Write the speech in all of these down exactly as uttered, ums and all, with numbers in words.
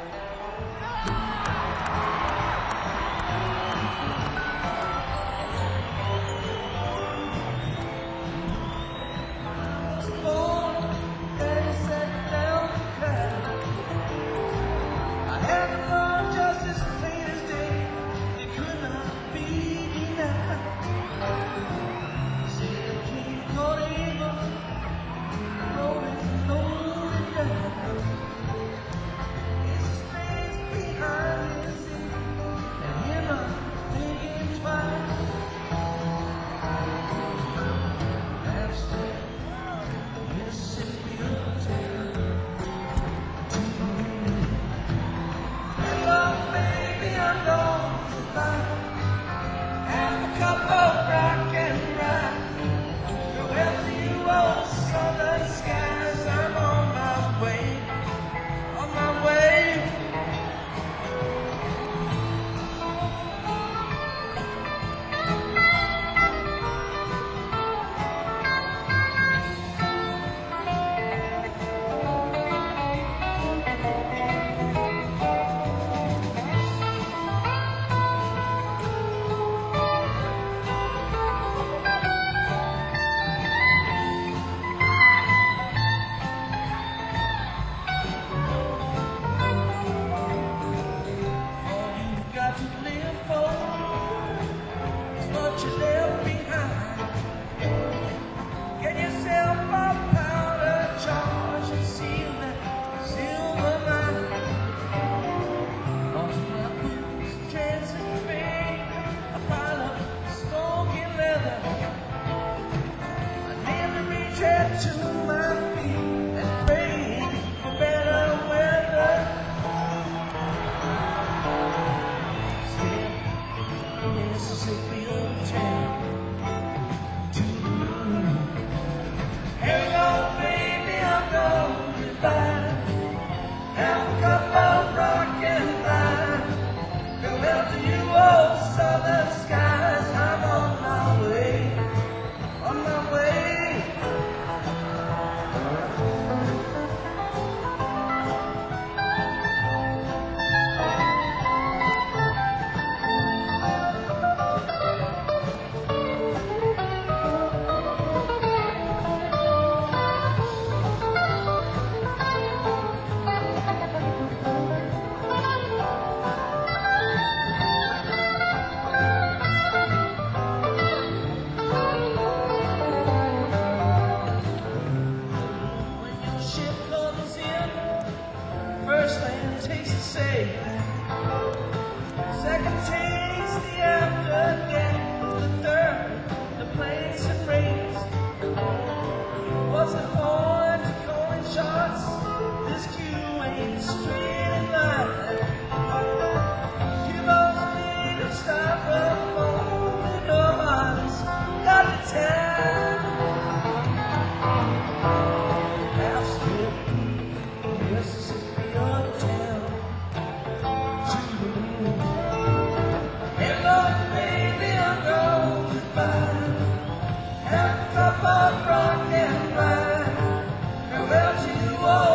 Have a cup of rock and wine, farewell to you all.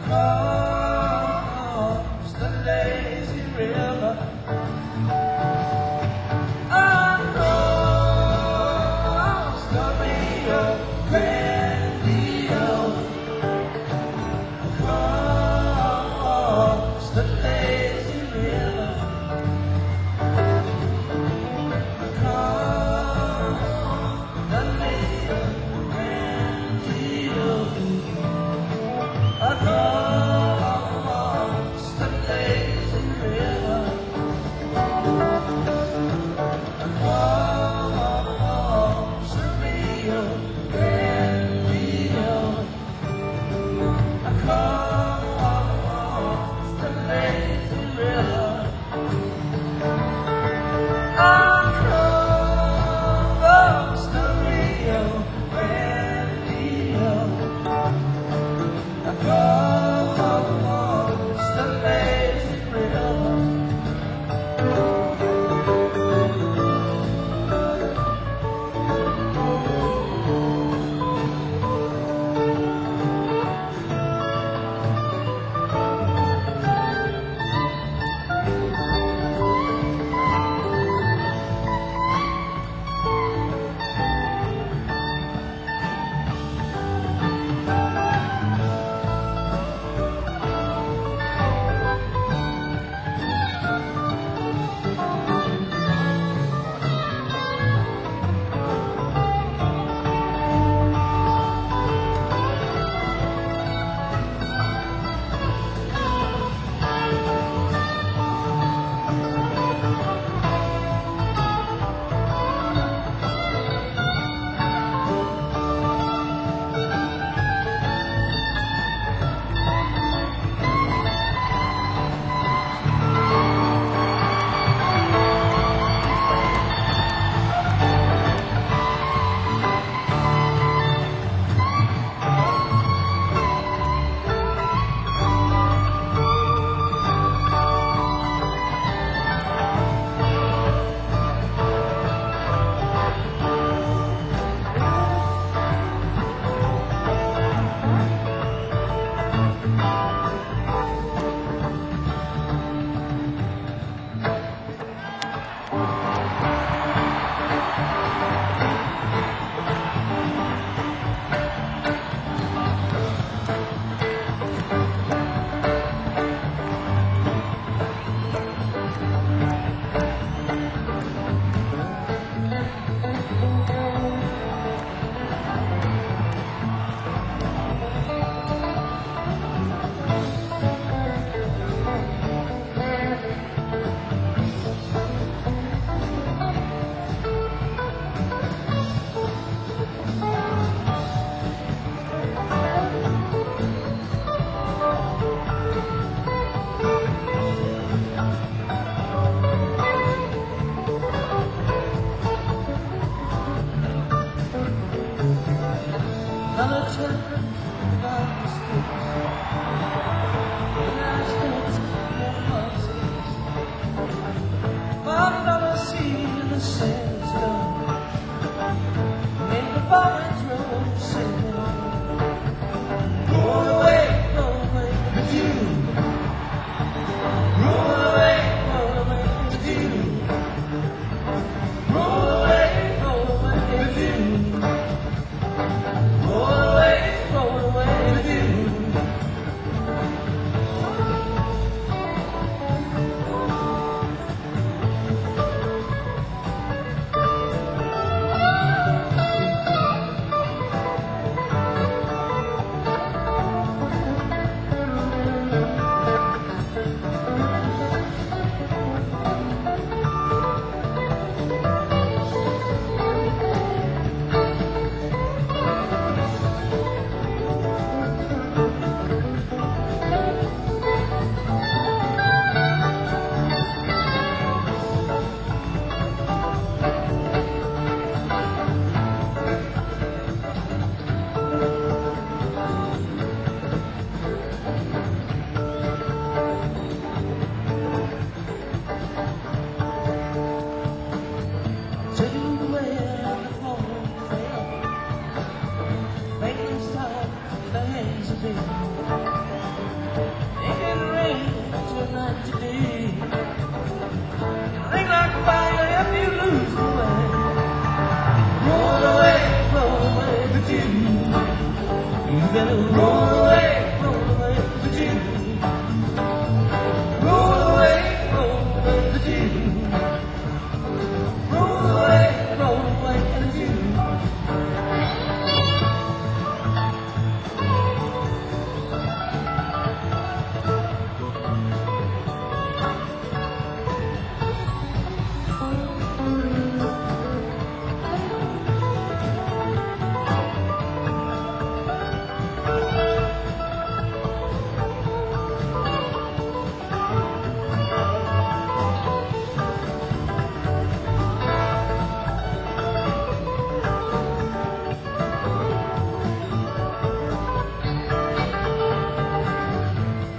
across the lazy river, across the Rio Grande, across the lazy river, across the Rio Grande, across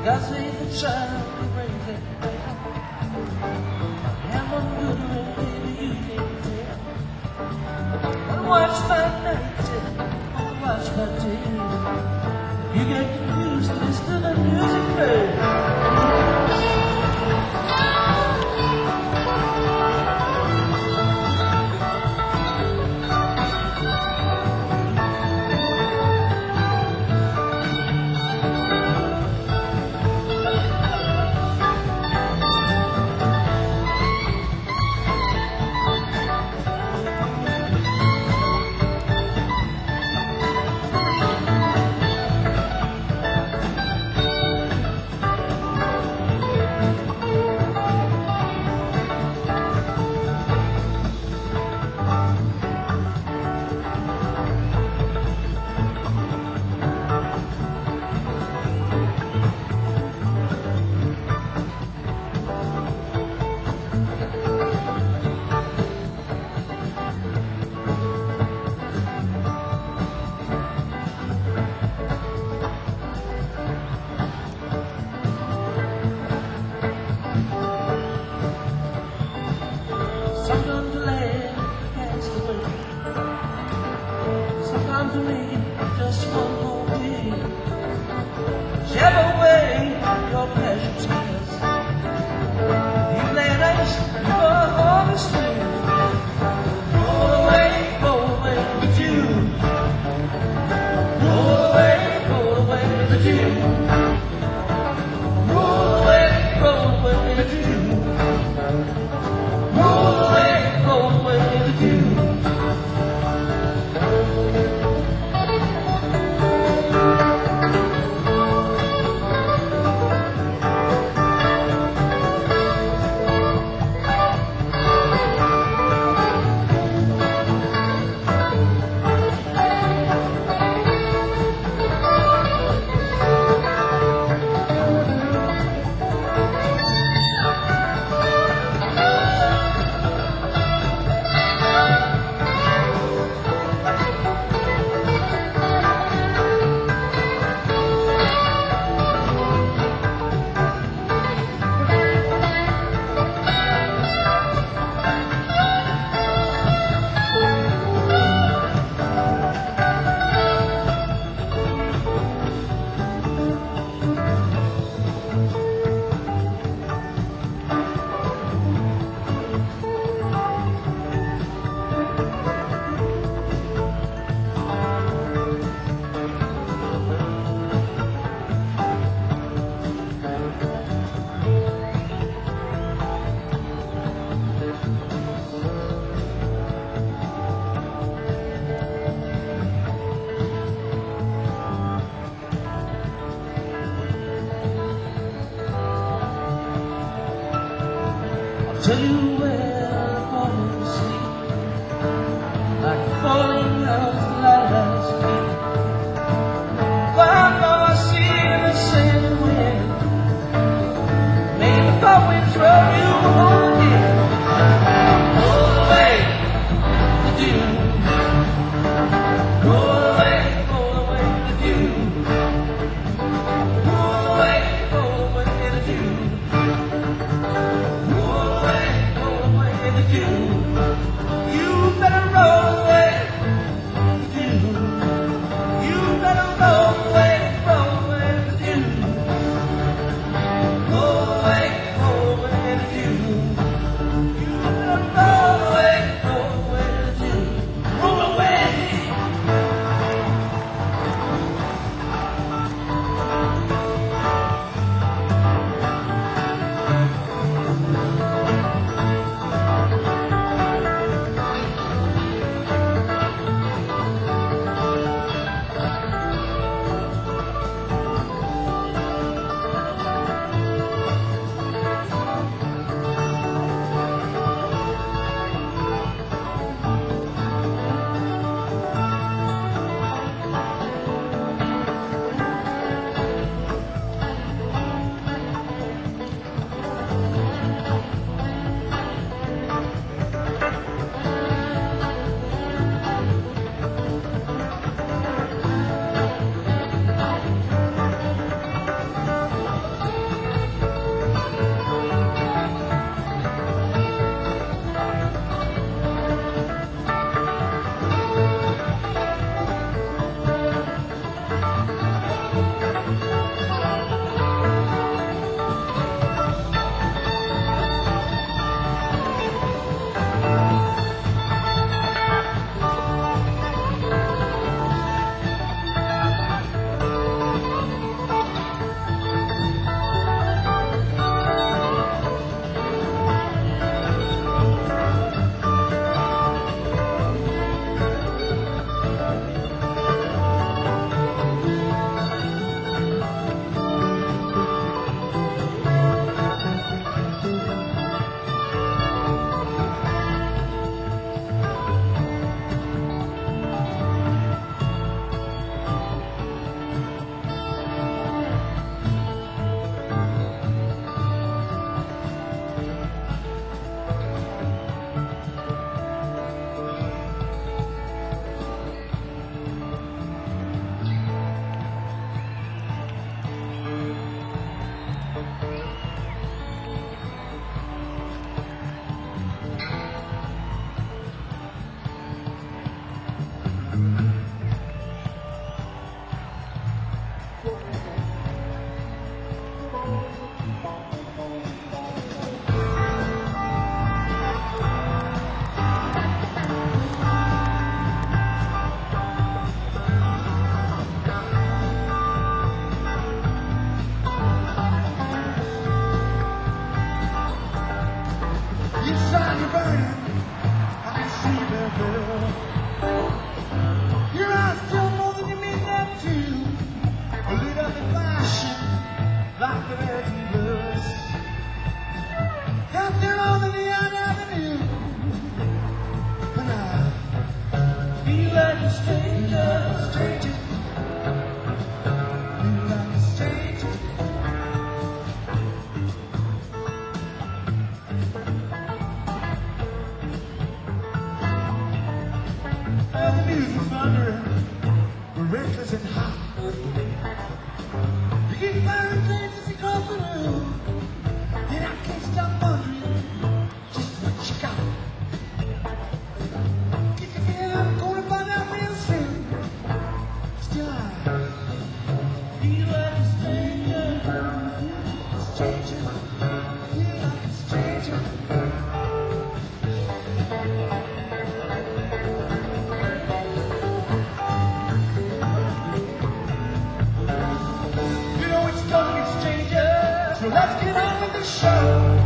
God save the child who brings it down. I am one good ring, baby, you can't tell. And watch my nights and watch my days. You get confused, listen to the music play. Sometimes the land passed away. Sometimes we need just one more day. Whichever way your pleasure tears, you lay nice, you go all the street. Roll away, roll away with you. Roll away, roll away with you. Roll away, roll away with you. Roll away, roll away with you. Tell you where I'm falling asleep, like falling out of last week. Far, far sea in the sand wind, maybe the thought we throw you home again. Roll away with you. Roll away, roll away with you. Roll away, roll away with you. Roll away, roll away. are burning, I can see them there. Your eyes still more than you mean them to. Lit up and flashing like American blues. Out there on the Neon Avenue, when I feel like a stranger, stranger. Feel like a stranger. And the music's thundering, we're restless and hot. You keep firing flames as you go through, and I can't stop wondering just what you got. Get the feeling I'm gonna find out real soon. Still I feel like a stranger, a stranger, feel like a stranger. You know it's gonna get stranger, so let's get on with the show.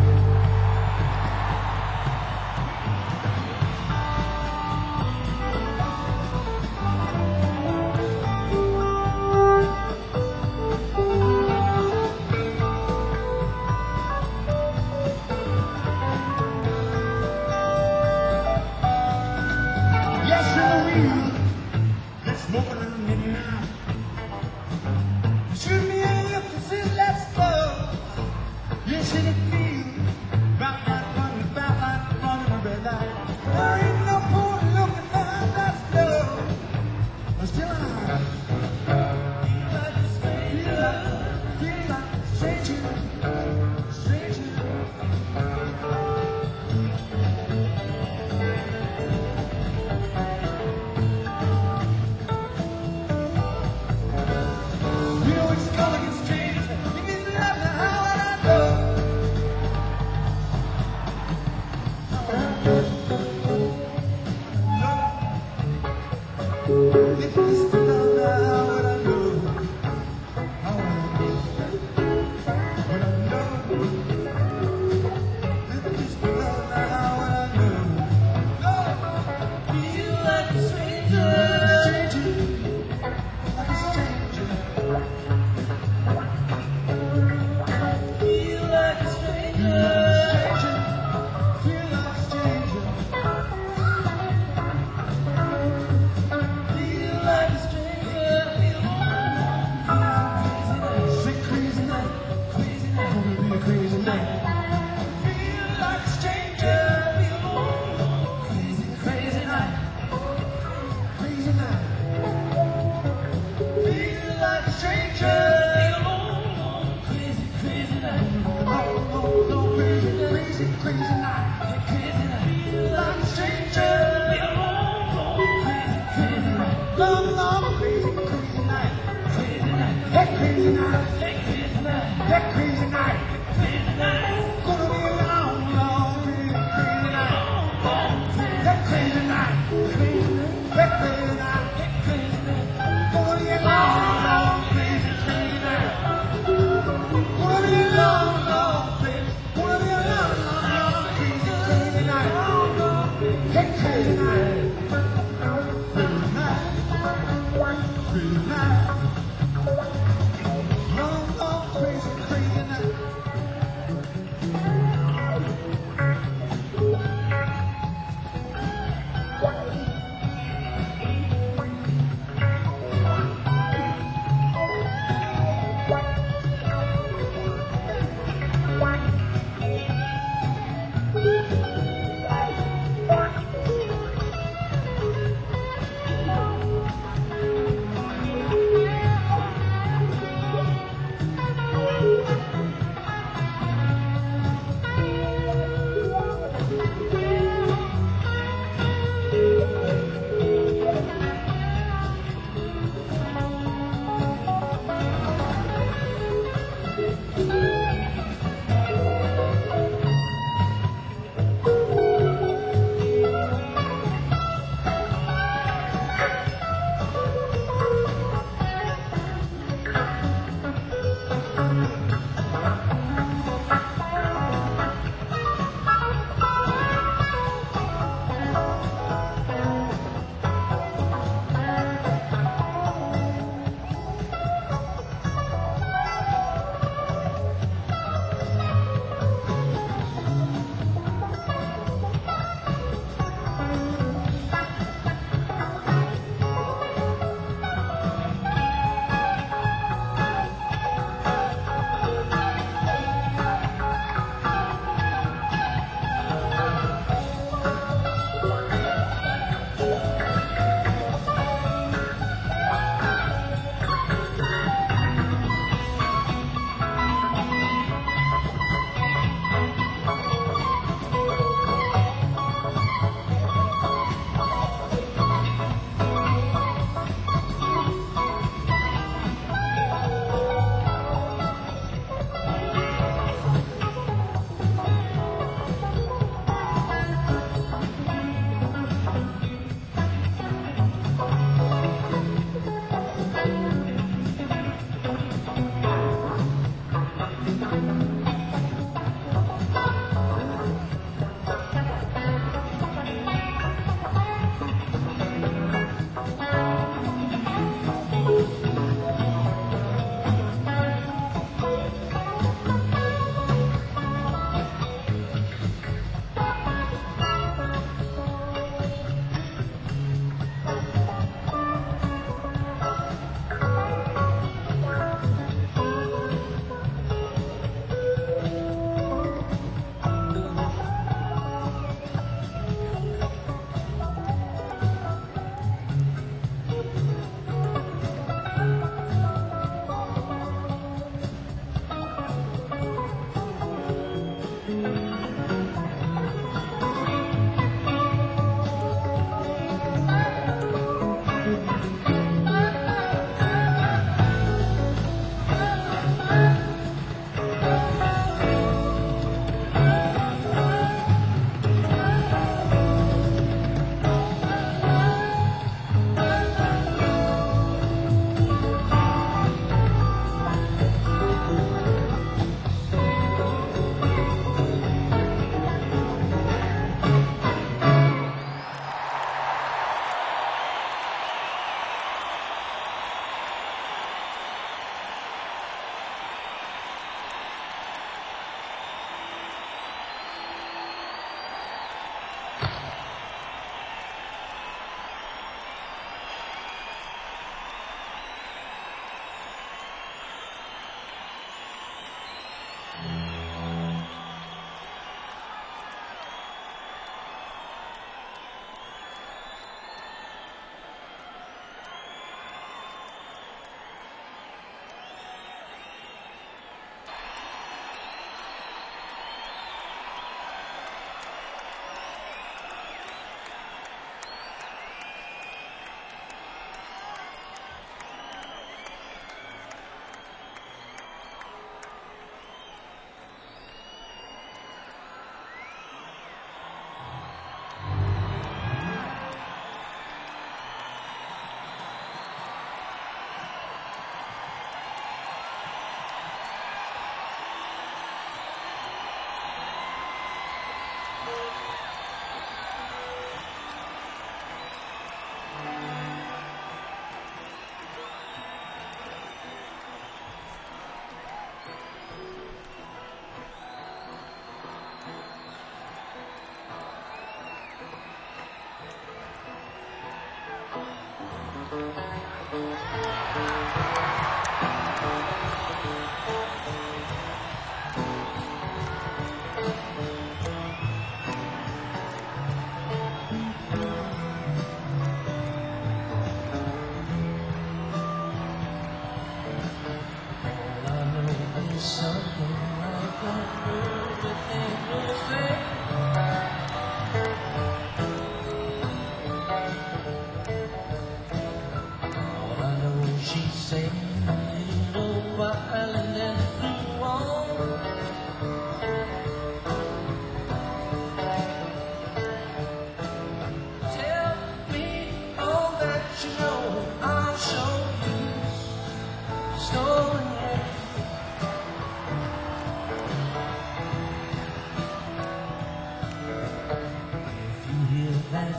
Yes, in the wheel, let's smoke a little midnight. Shoot me in the emphasis, let's go. Yes, in the field, rock like running, back like running a red light. There ain't no point looking behind that snow. But still I feel like a stranger, feel like a stranger, stranger. You know it's gonna get strange. You can love me how I know. If you still love me how I know. How I know.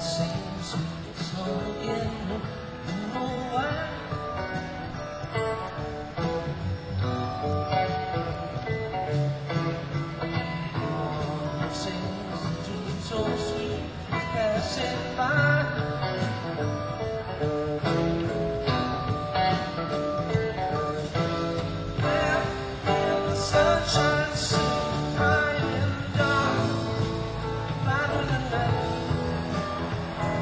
same sweet song again. You know why? Everyone sings a dream so sweet, passing by. Well, in the sunshine, sing high and dark, light in the night.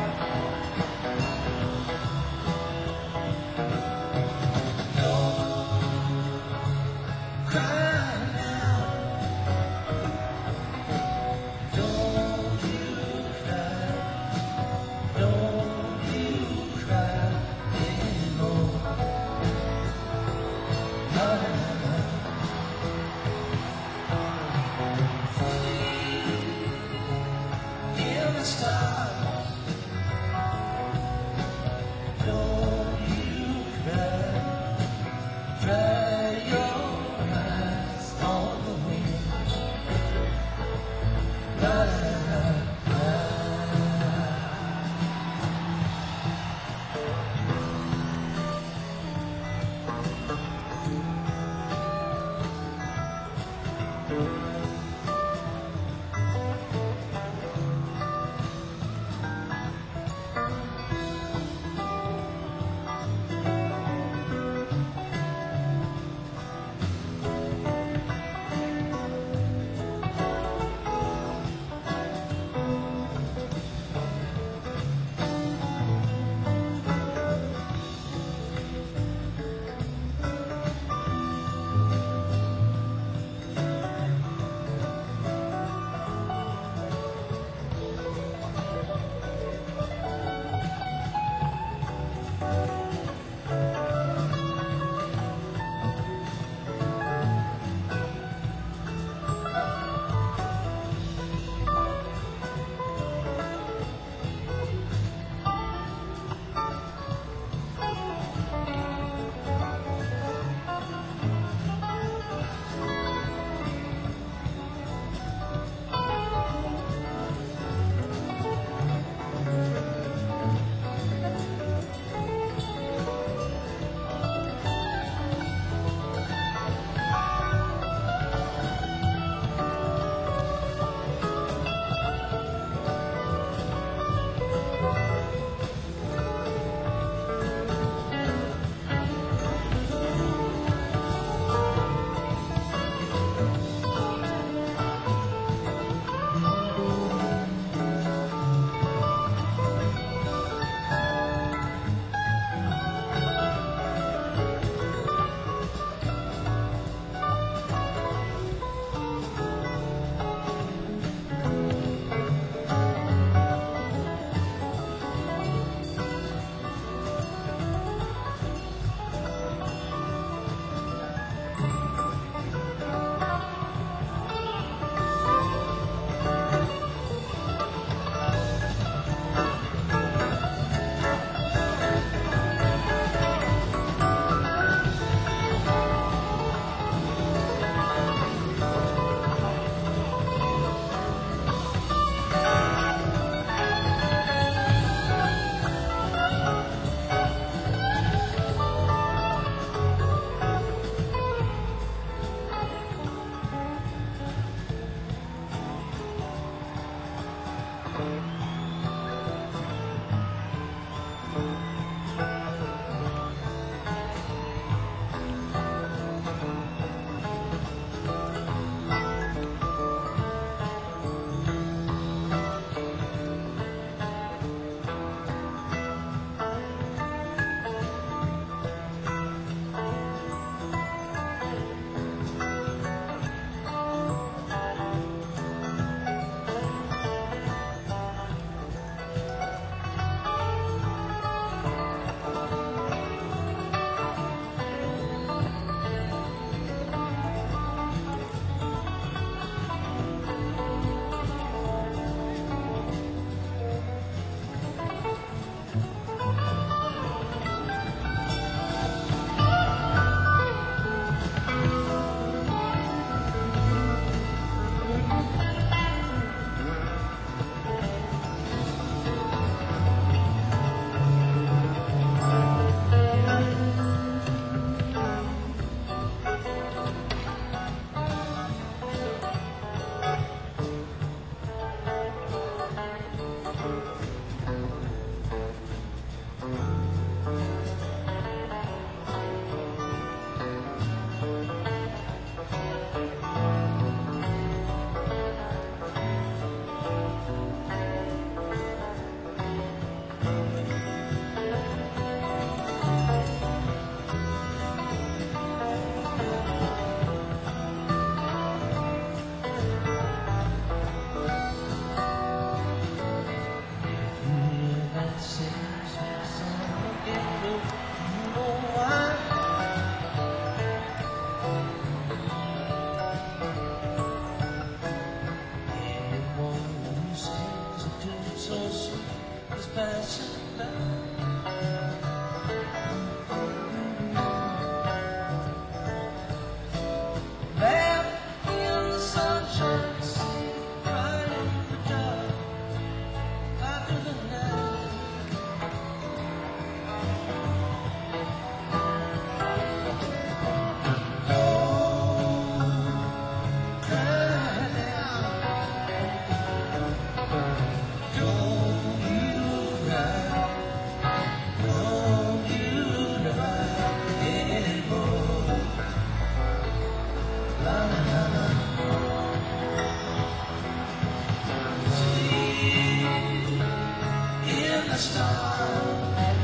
in the stars.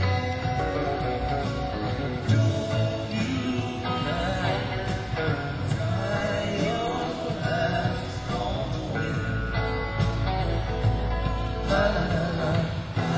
Don't you cry, dry your eyes on the wind. La la la la la.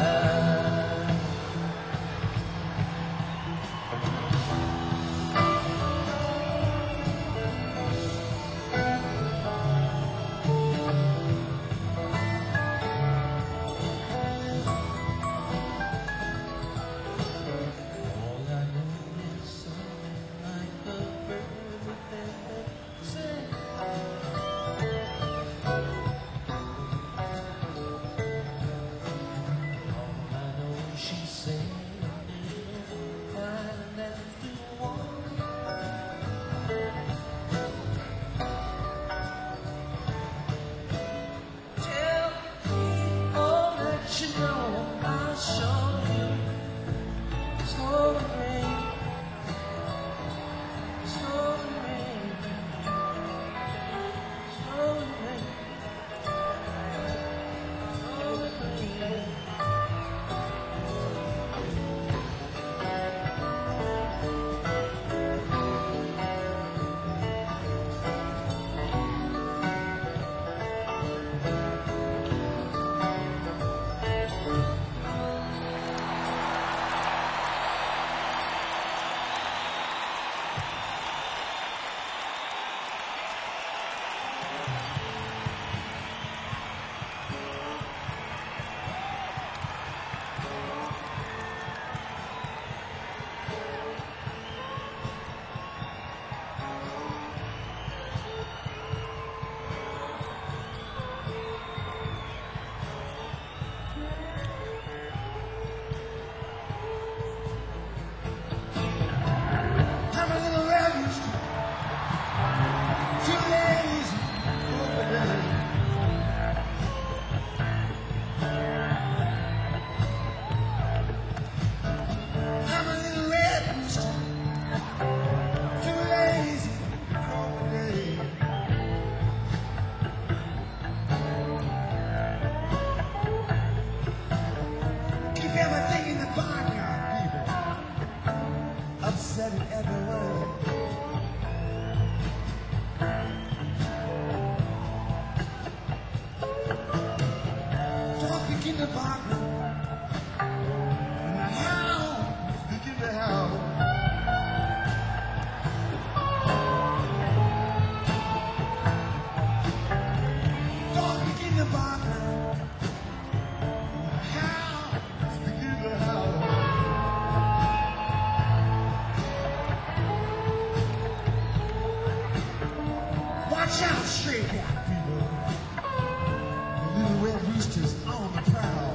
Upset in every word. Talking in the Bible, and the hound speaking the hound. Talking in the Bible, and the hound speaking the hound. Watch out, stray cat people. The little red roosters on the prowl.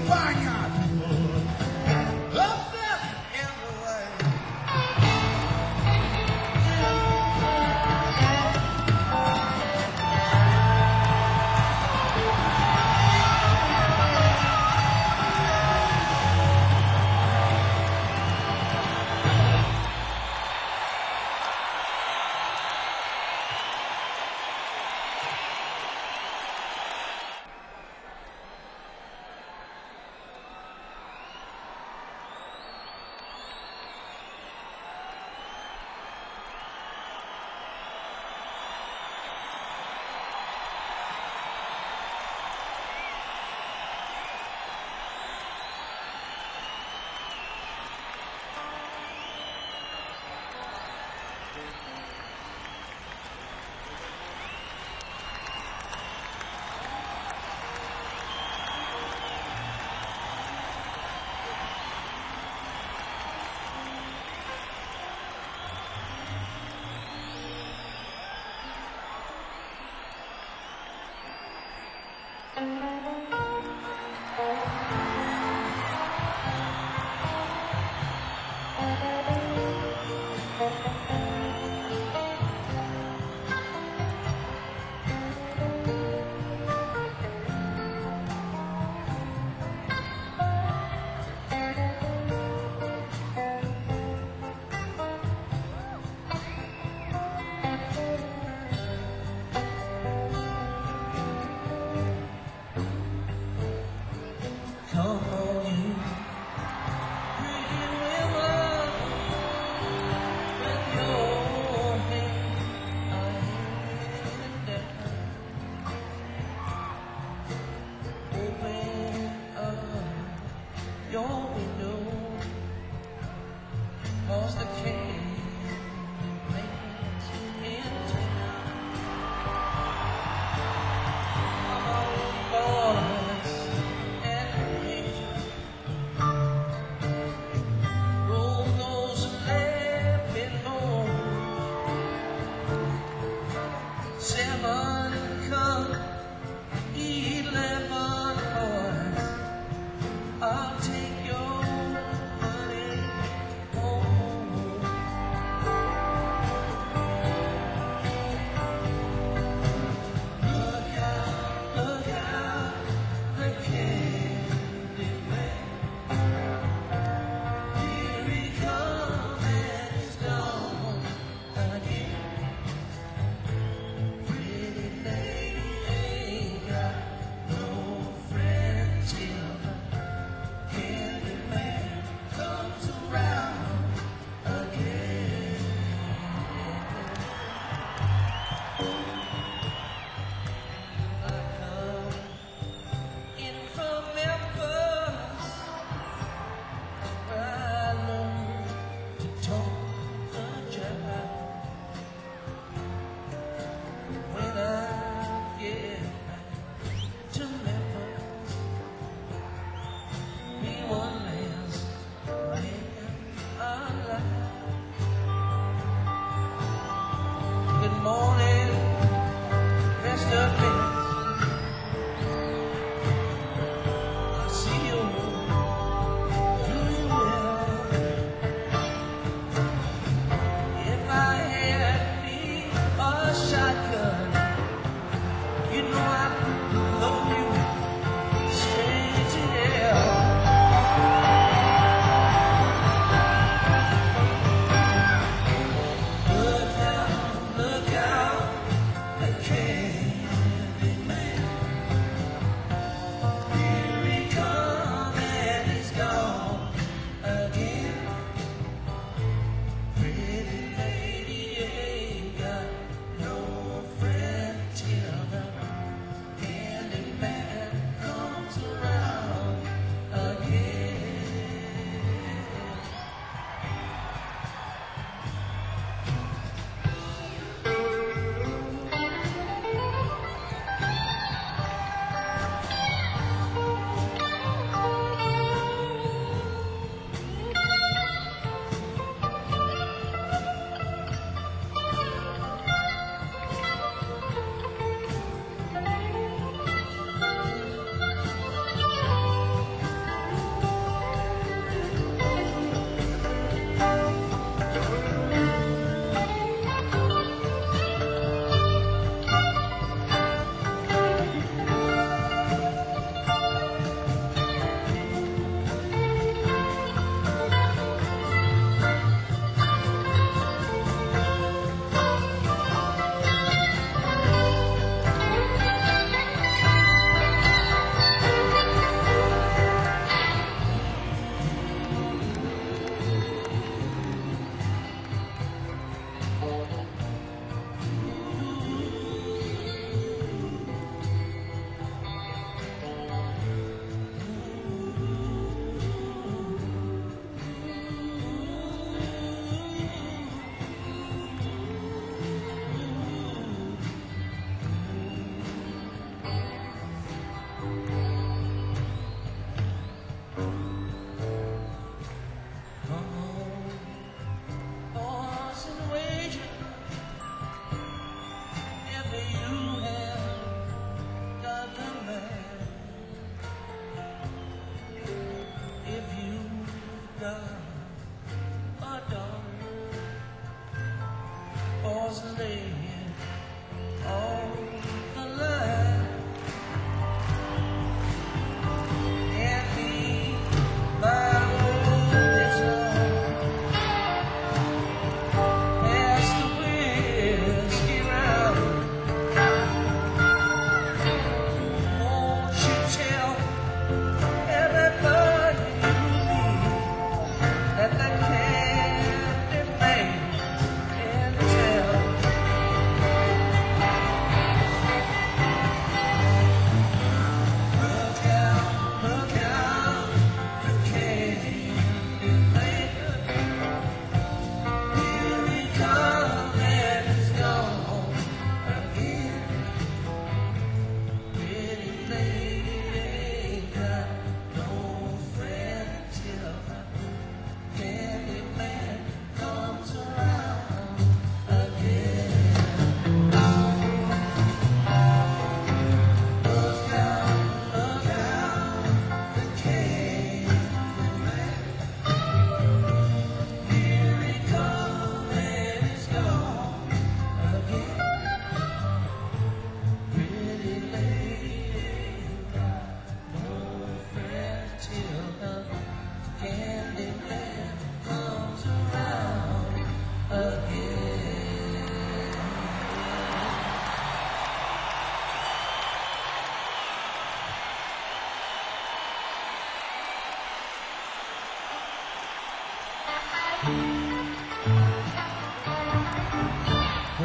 vineyard people. Up there in the way.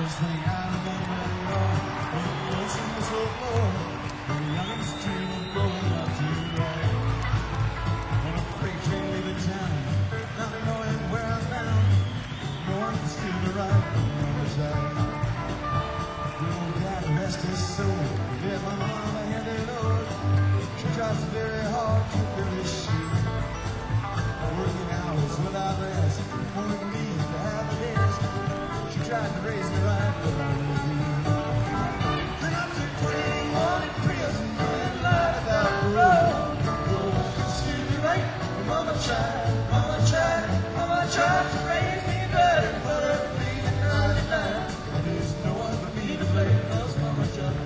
First thing I remember, Lord, when the ocean was so low, the youngest dream of growing up to right. On a freight train leaving town, not knowing where I was bound, no one could steal the right from the other side. Good old dad, rest his soul, yeah, my mama had it load. She tries very hard to fill his shoes, working hours without rest, wanting me to have the best. She tried to raise me right, but I refused. Then I took twenty-one in prison, and life without parole. Excuse me, right? Mama tried, mama tried, mama tried to raise me better, but her feeling ninety-nine. There's no one but me to blame, 'cause mama tried.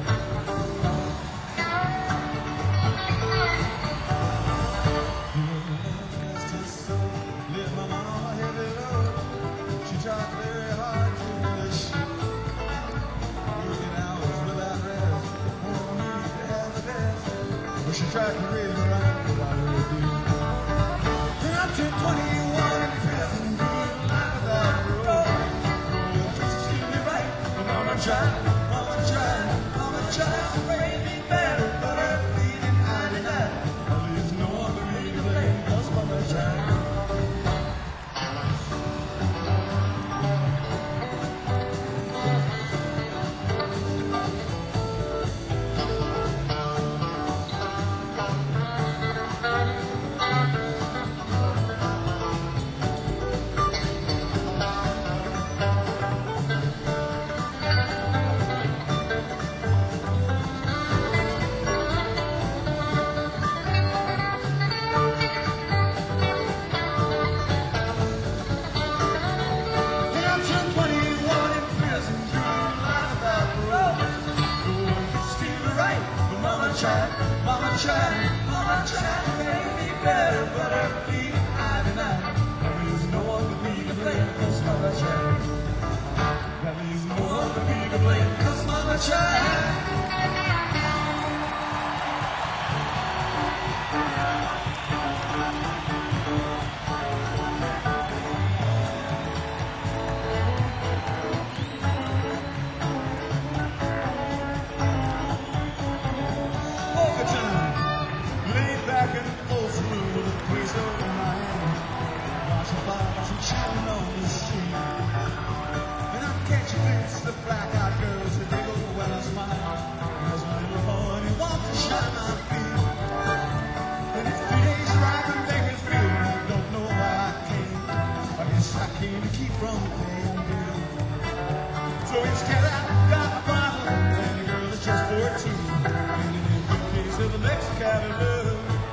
Rest his soul, let my mama have it load. She tried very hard to finish, working hours without rest, wanting me to have the best. But she tried to raise me right, but I refused. Then I took twenty-one in prison, doing life without parole. Excuse me, right? But mama tried, mama tried, mama tried to raise me better, but her feeling ninety-nine. Well, there's no one but me to blame, 'cause mama tried. Tried, mama tried, mama tried to make me better, but her feet ninety-nine. That leaves no one but me to blame, 'cause mama tried. That leaves no one but me to blame, 'cause mama tried. Back in the old saloon with a priest over my hand, watching bars and shouting on the street. And I catch a glimpse of the black-eyed girls that they go when I smile. There's my little boy and he wants to shine my feet. And it's three days right in Bakersfield, and I don't know why I came. I guess I came to keep from paying bills. So instead I got my Bible and the girl is just fourteen, and in the case of the Mexican love.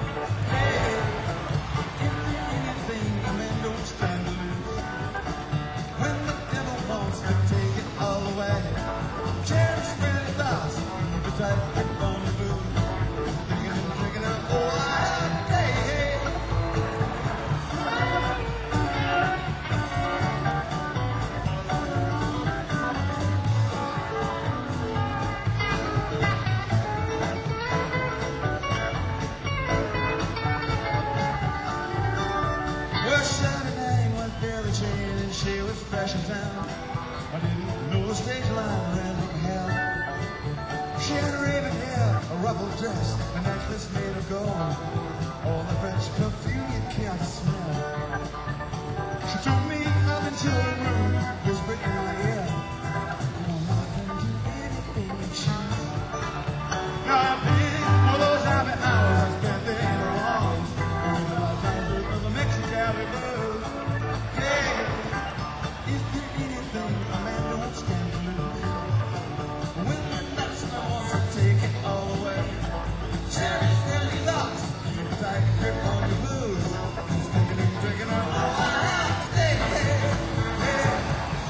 She was fresh in town. I didn't know the stage line ran from hell. She had raven hair, a ruffled dress, a necklace made of gold, all the French perfume you can't smell. She took me up into her room, whispered in my ear, "I'm not gonna do anything you choose." Now I did all those happy hours I spent there in her arms, with the lifetime's worth of the Mexican blues. Is there anything a man don't stand to lose? When the nuts I want to take it all away. Cherries really lost, keep a tight grip on your blues. Just thinking and drinking on all I have to stay. Hey, hey.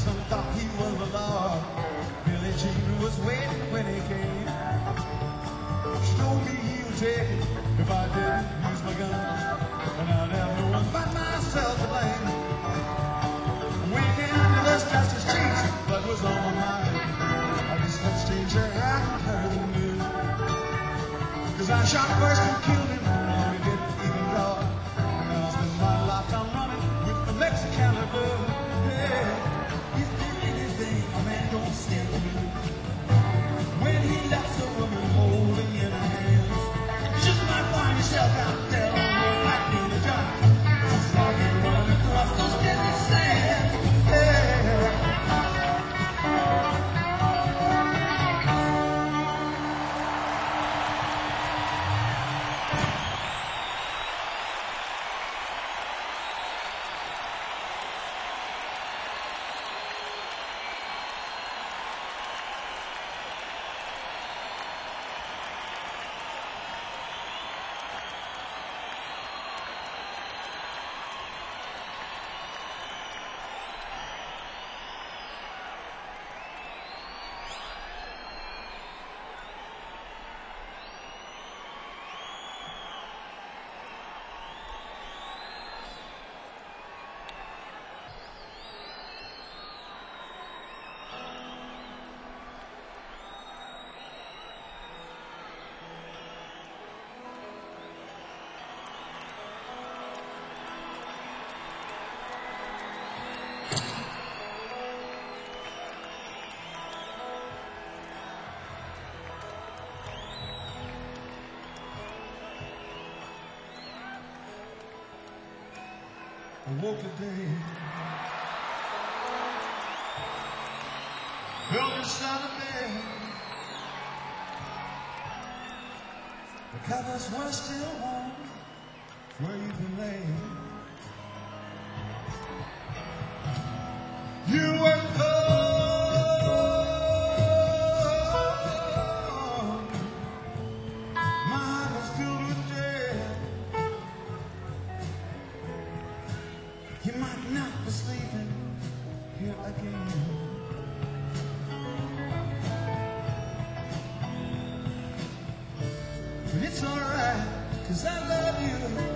some thought he was the Lord. Billie Jean was waiting when he came. She told me he would take it if I didn't use my gun, and I'd have no one but myself to blame. Weekend was just as cheap, blood was on my mind. I guess that stranger hadn't heard the news, 'cause I shot first and killed him, and he didn't even draw. And I spent my lifetime running with the Mexican blues. Yeah, he's doing anything a man don't stand to do. When he lets a woman holding in her hands, you just might find yourself out there on the lightning the job, just like you're running across those deadly sands. I woke today, early Saturday. The covers were still warm where you've been laying. You were cold, my heart was filled with dread. You might not be sleeping here again. But it's alright, 'cause I love you,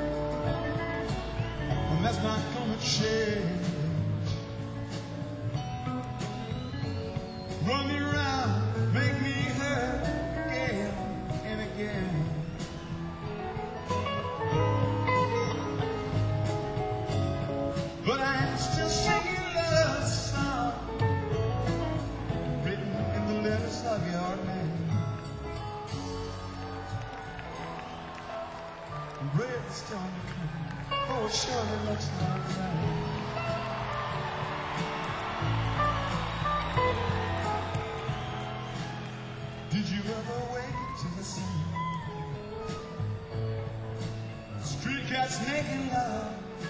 and that's not gonna change. Run me around, make me hurt again and again. But I'm still singing love song written in the letters of your name. And bread is still on the counter. Oh, it surely looks like rain. Did you ever wake to the sound? Street cats making love.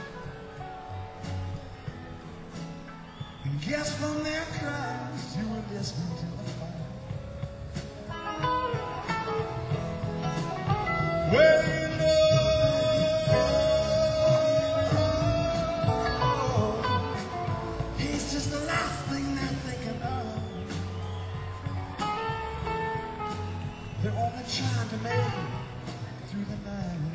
And guess from their cries you were listening to the fire. Well, you know, he's just the last thing they're thinking of. They're only trying to make it through the night.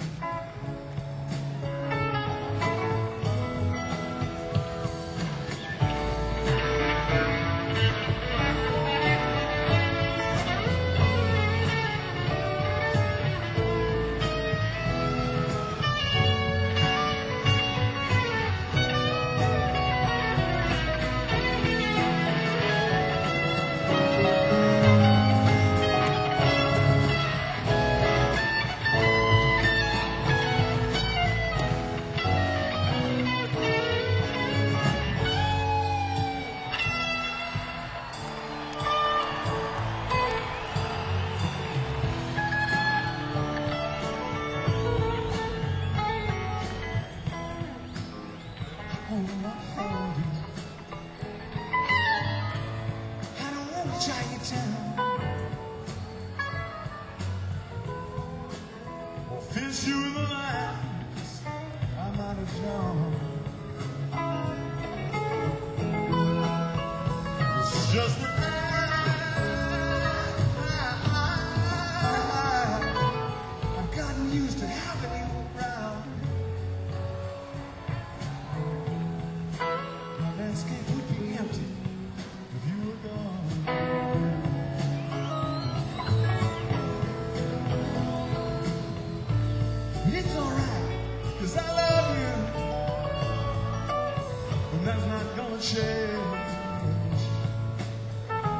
Fence you in the lines, I'm out of John. just that I, I've gotten used to having you around. My landscape would be empty if you were gone. But it's alright, 'cause I love you, and that's not gonna change.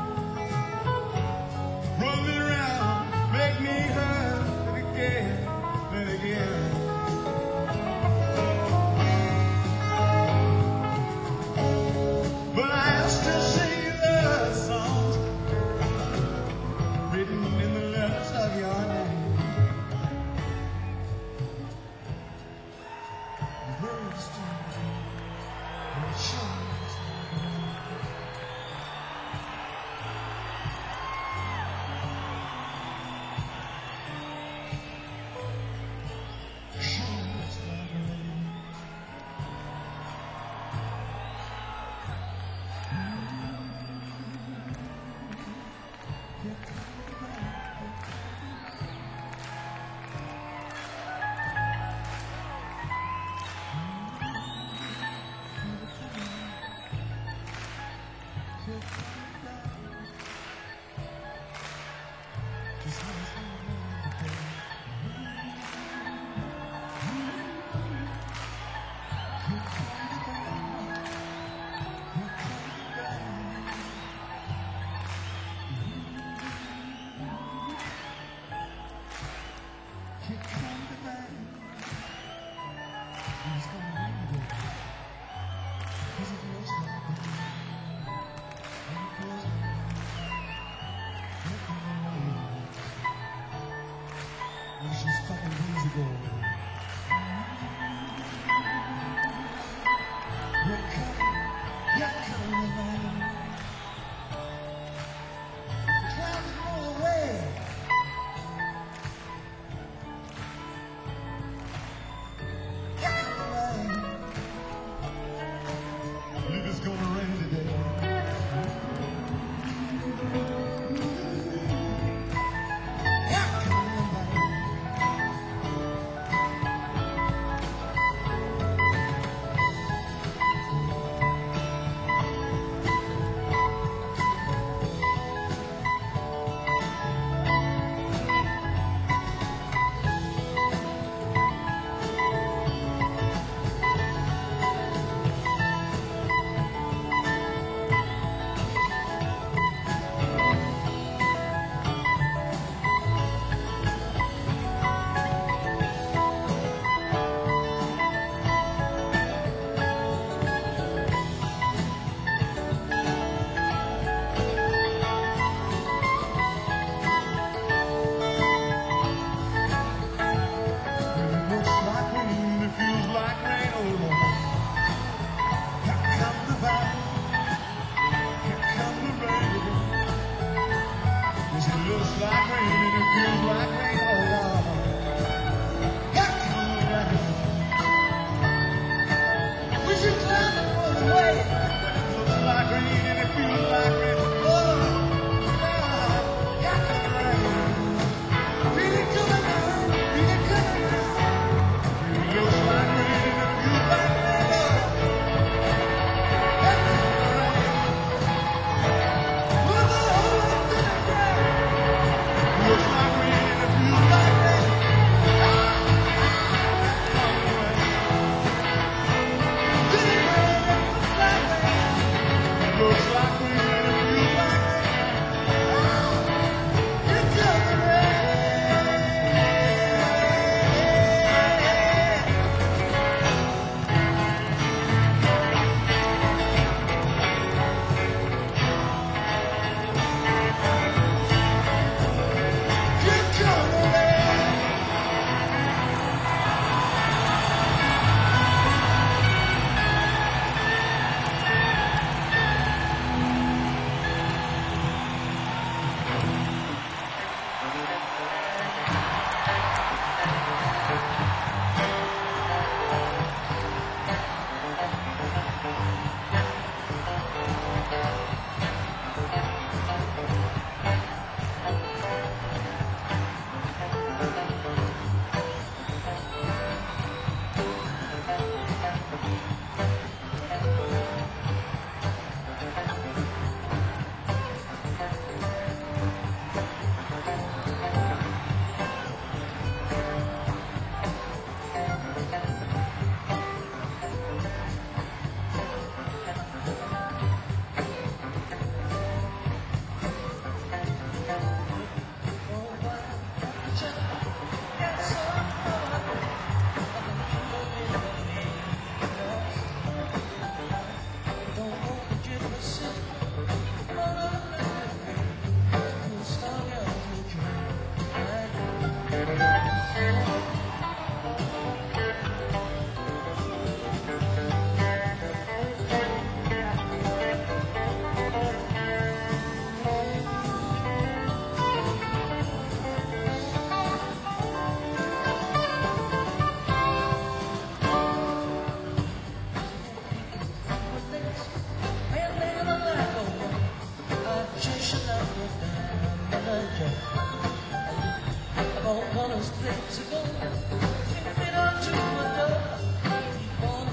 I've all one of straight to go. Fit onto my door. Keep on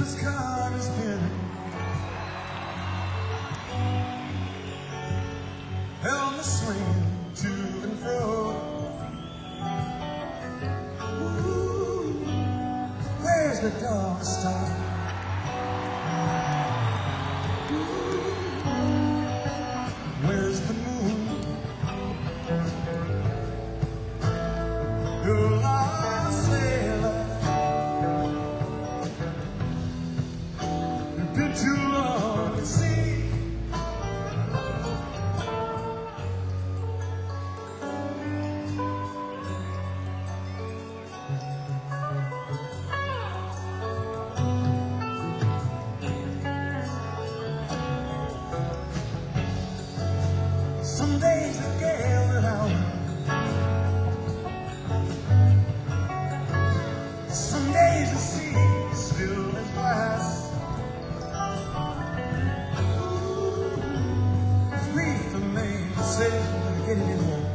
his car is spinning. Helmet swinging to and fro. Ooh, where's the dog star? Where's the moon? You're a sailor. You've been too long at sea. Some days the gale will howl. Some days the sea is still as glass. Free from me to say get anymore.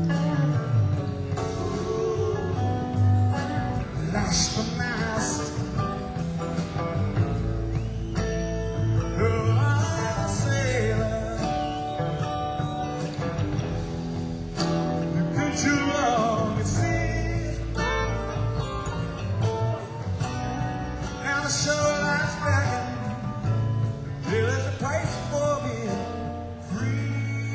Lash the mast. You're a sailor. You've been too long at sea. Now the shoreline's beckoning. There is a price for being free.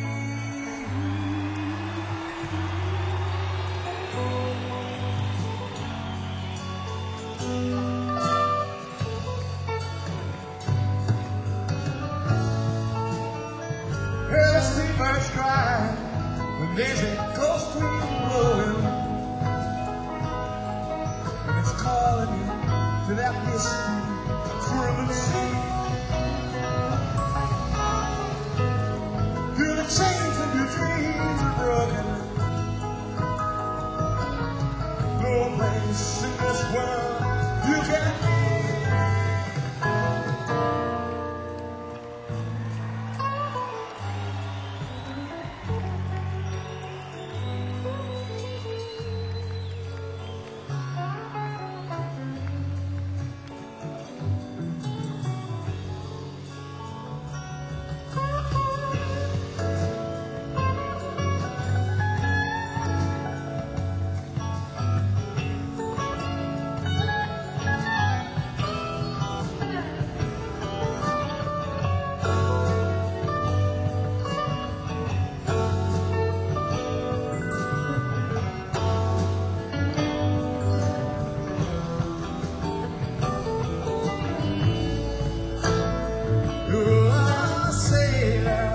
Hear the seabirds cry when there's a ghost wind blowing, and it's calling you to that misty, swirling sea. Feel the chains of your dreams are broken. No place in this world you can be. You're a sailor.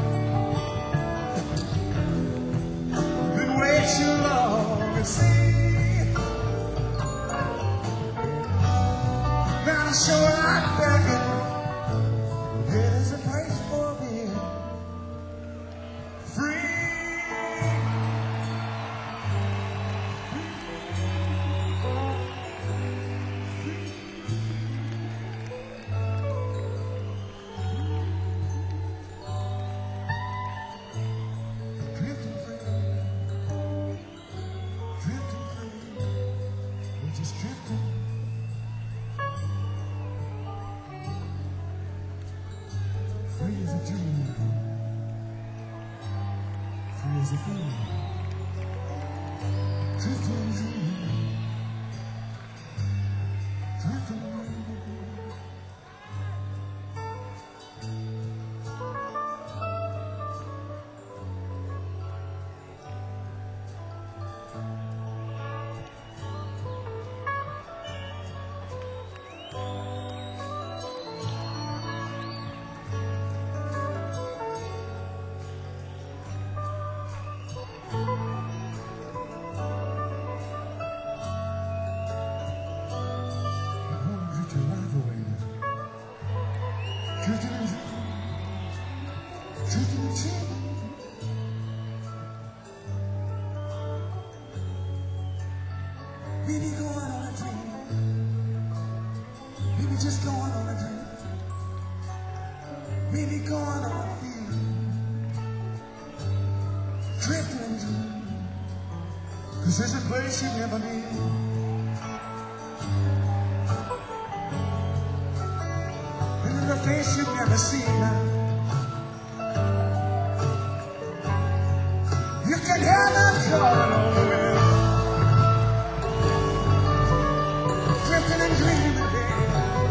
Been way too long at sea. Now the shoreline beckons. There's a place for being free. Drifting free, drifting free, we're just drifting. Free as a dream, free as a feeling, drifting dream, drifting away. Drifting and dreaming, drifting and dreaming. Maybe going on a dream. Maybe just going on a dream. Maybe going on a feeling. Drifting and dreaming. Cause there's a place you've never been. you've never seen. You can hear them calling on the wind, drifting and dreaming again.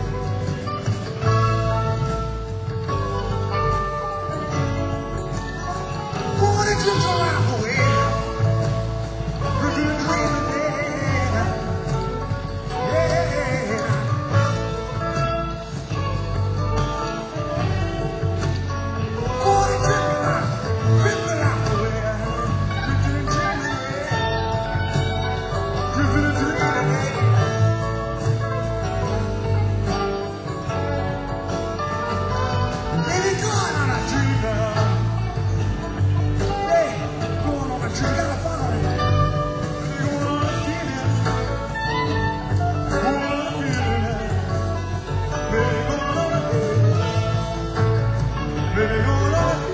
Born and drift around the wind, drifting and dreaming again. Yeah. Born and drift around, drift around the wind, drifting and dreaming again. Drifting and dreaming again. Baby, going on a dream now. Hey, going on a dream, gotta follow it. Going on a feeling, going on a feeling. Baby, going on a feeling. Baby, going on a feeling.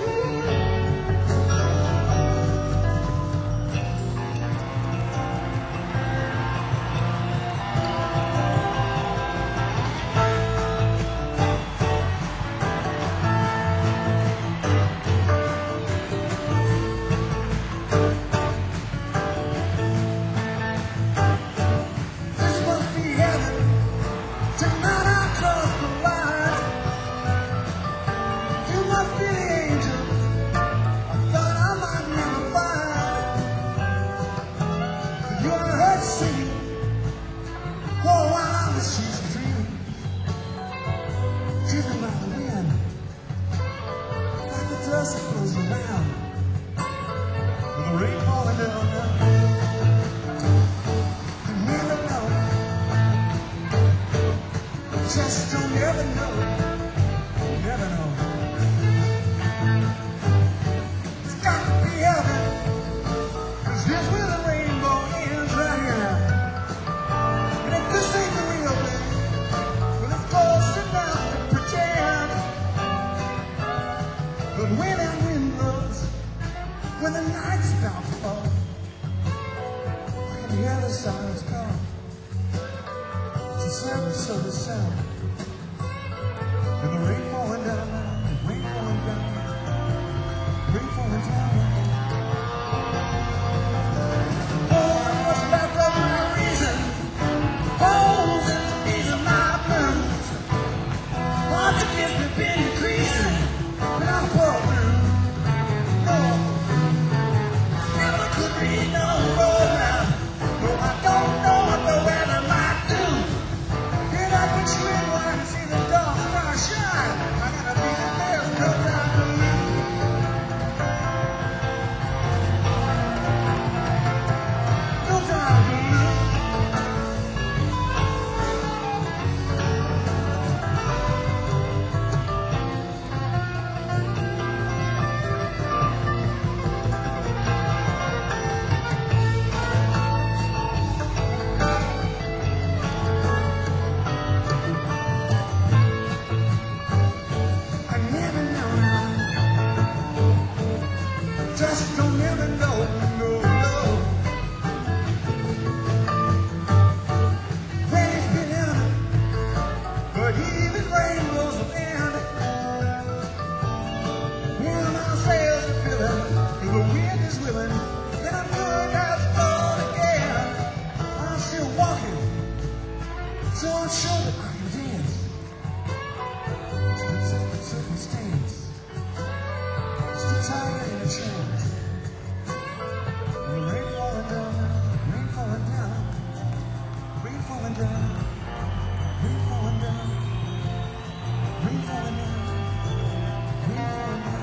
This must be heaven. Tonight I cross the line. You must be the angel I thought I might never find. You heard her singing, oh, while I was she's dreaming, driven by the wind, like the dust that blows around, with the rain falling down now. You never know, just don't ever know, never know. It's got to be heaven, 'cause this where the rainbow ends right here. And if this ain't the real thing, well, it's called sit down and pretend. But when that wind blows, when the night's about to fall, and the other side's gone, it's a sound, so the sound. And the rain falling down, the rain falling down, rain falling down. Oh, I must back up my reason. Holes in the knees of my blues. Heart to kiss me been increasing, but I pull through. No, never could read no road now. No, I don't know what the weather might do. And I can swim when I can see the dark star shine. I gotta be the best, no time to lose. No time to lose. I never know now. Just don't ever know, no, no. Rain's been in, but even rain blows the wind. When my sails are filling, and the wind is willing, then I'm good as gold again. I'm still walking, so I'm sure that I can dance. Circumstance, just a tiger in a trance. And the rain falling down, rain falling down, rain falling down, rain falling down, rain falling down, rain falling down.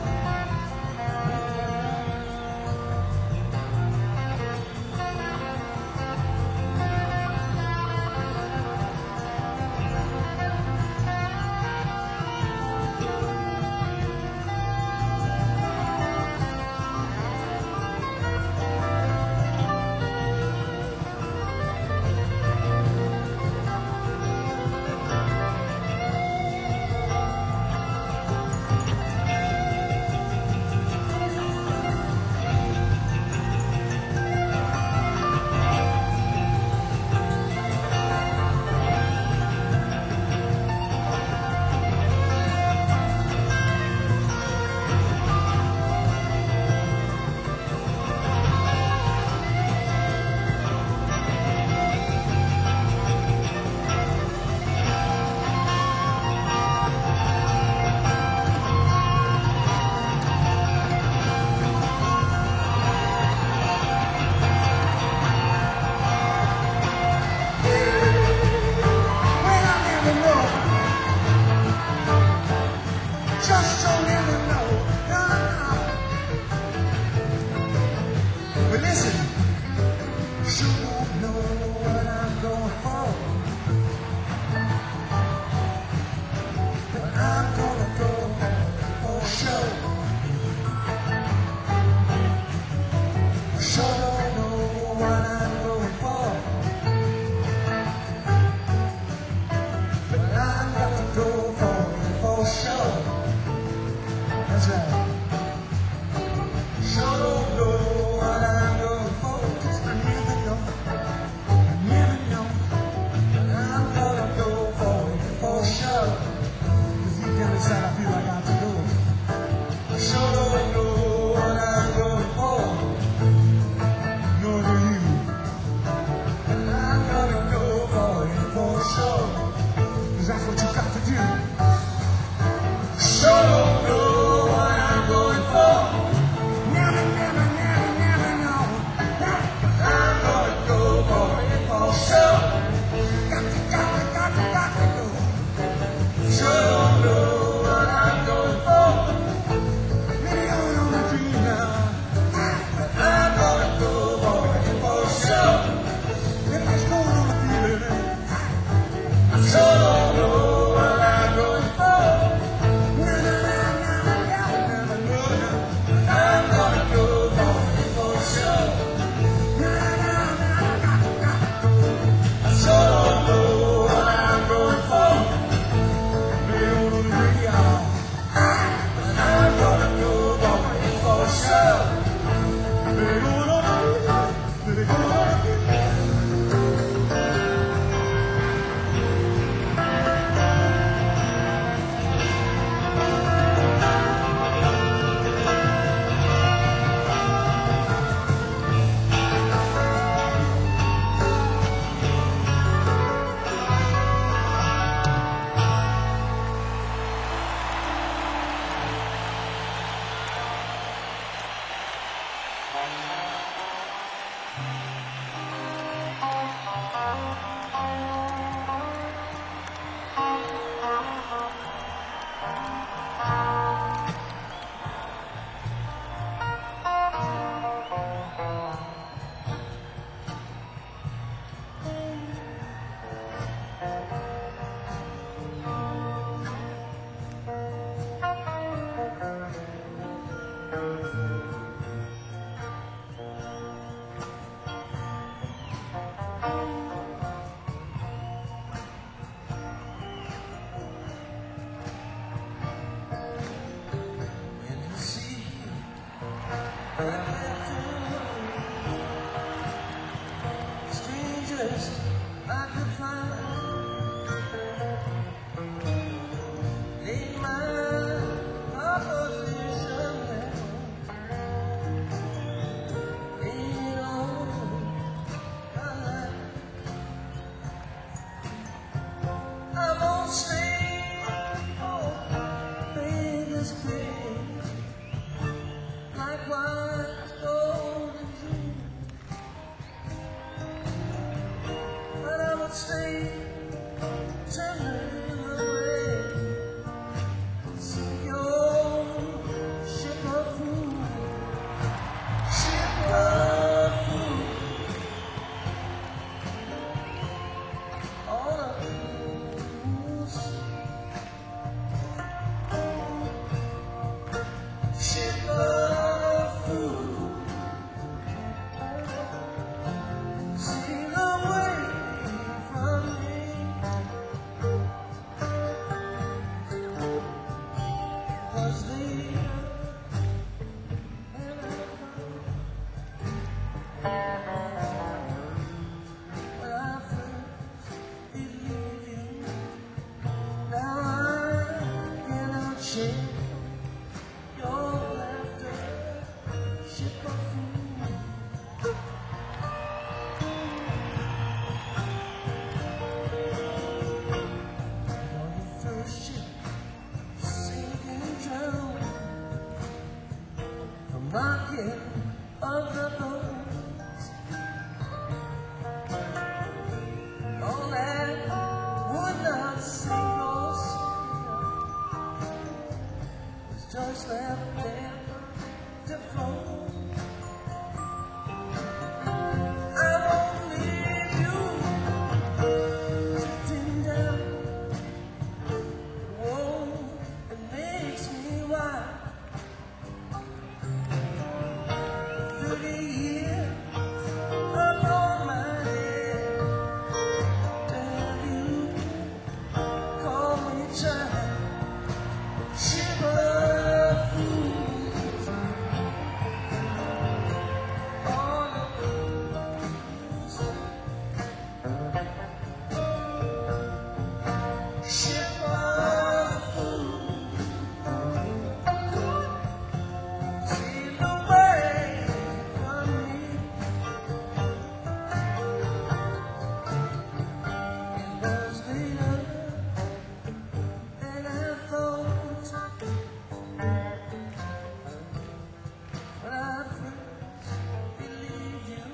wine golden dream, but I would stay turning away. See your ship of food, ship of food, all of these ship of food, sail away from me. Was there when I first believed you? Now I cannot shake your laughter, ship of food. On your first ship, sink and drown, from rocking of the boats. All that would not sink or swim was just left there to float. I won't leave you drifting down the road that makes me wild. Thirty years upon my head, damn you, call me child, ship of fools, all of those ship of fools, sail away from me. It was later than I thought when I first believed you.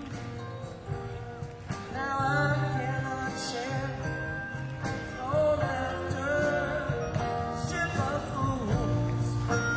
Now I cannot share your laughter, ship of fools.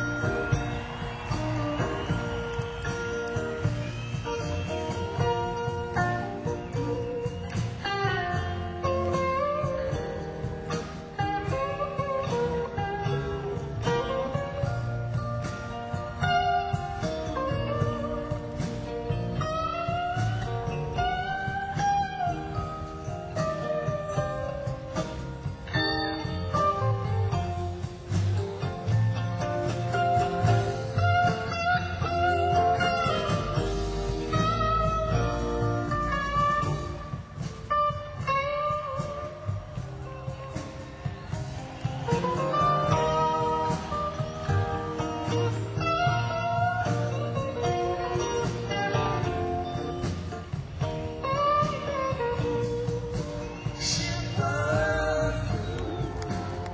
Ship of fools,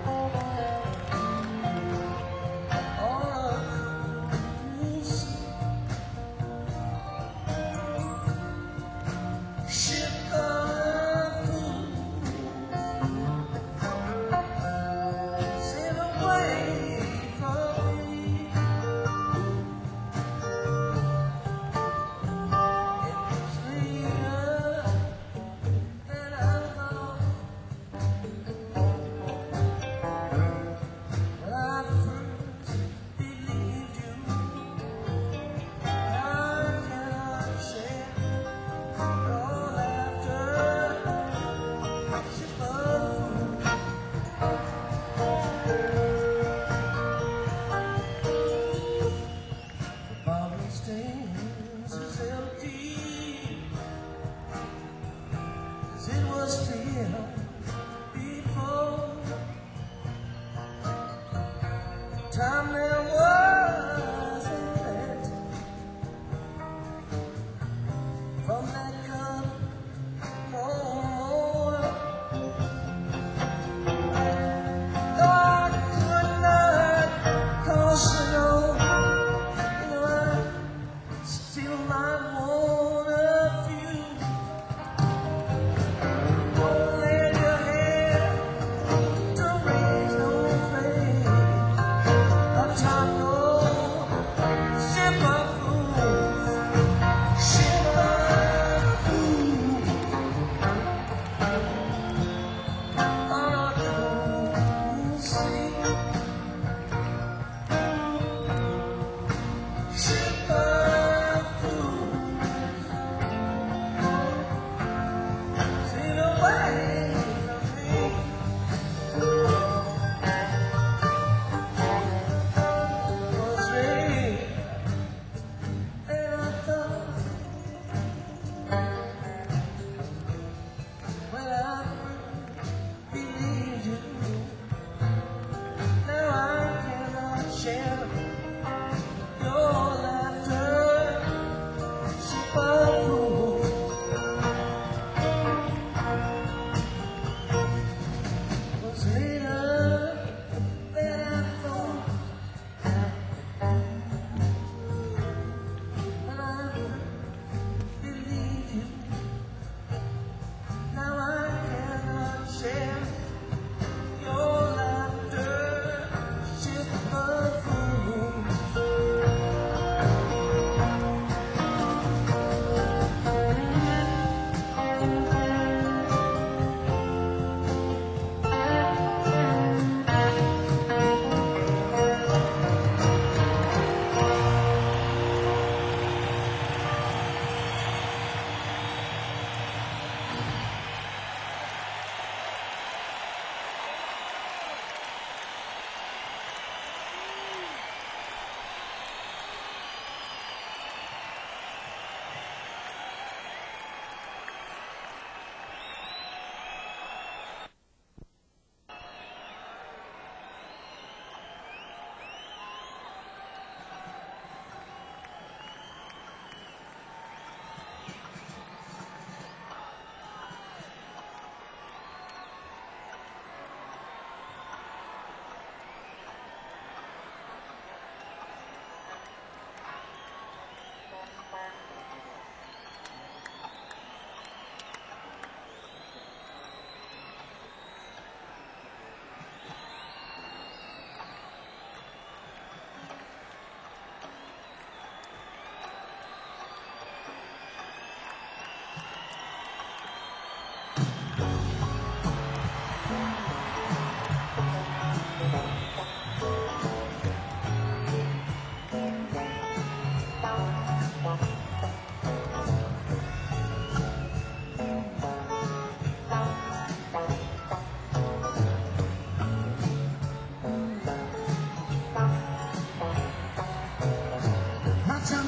all of those ship of fools, sail away from me. It was later than I thought when I first believed you. I cannot share your laughter, ship of fools. The bottle stands as empty as it was filled before. Time there was a plenty from that cup, no more. Though I could not caution on, you know I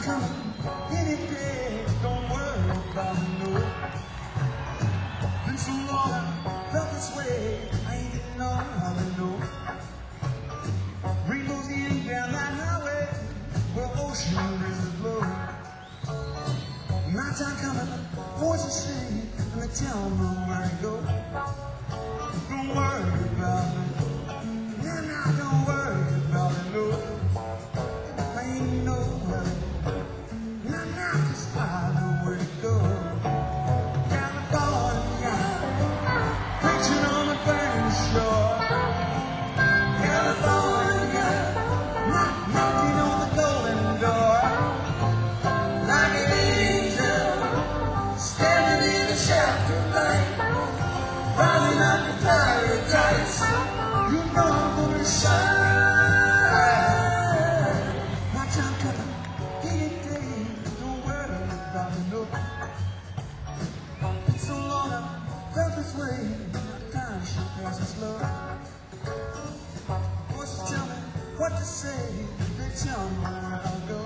coming any day. Don't worry about it, no. Been so long, I felt this way. I ain't getting on how to know. Rainbows in down that highway where ocean breezes blow. My time coming, voices sing, and they tell me where to go. Don't worry about it. Nah, nah, don't worry about it, no. I ain't no hurry. Nah, nah, 'cause I know where to go. California, preaching on the burning shore. California, knock, knocking on the golden door. Like an angel, standing in the shaft of light, rising up to paradise. You know I'm gonna shine. My time coming, any day. Don't worry about it, no. It's so long I felt this way. Time sure passes slow. Voices tell me what to say. They tell me where I'll go.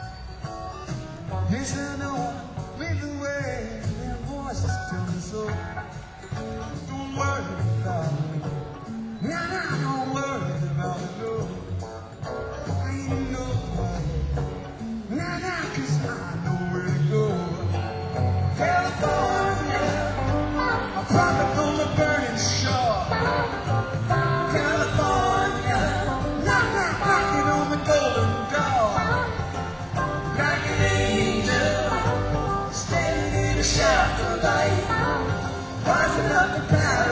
Yes, I know I'll lead the way. Their voices tell me so. Don't worry about it. Nah, nah, don't worry about it, no. I ain't no worry. Nah, nah, 'cause I know where to go. California, a prophet on the burning shore. California, knock, knock, knocking on the golden door. Like an angel, standing in a shaft of light, rising up to paradise.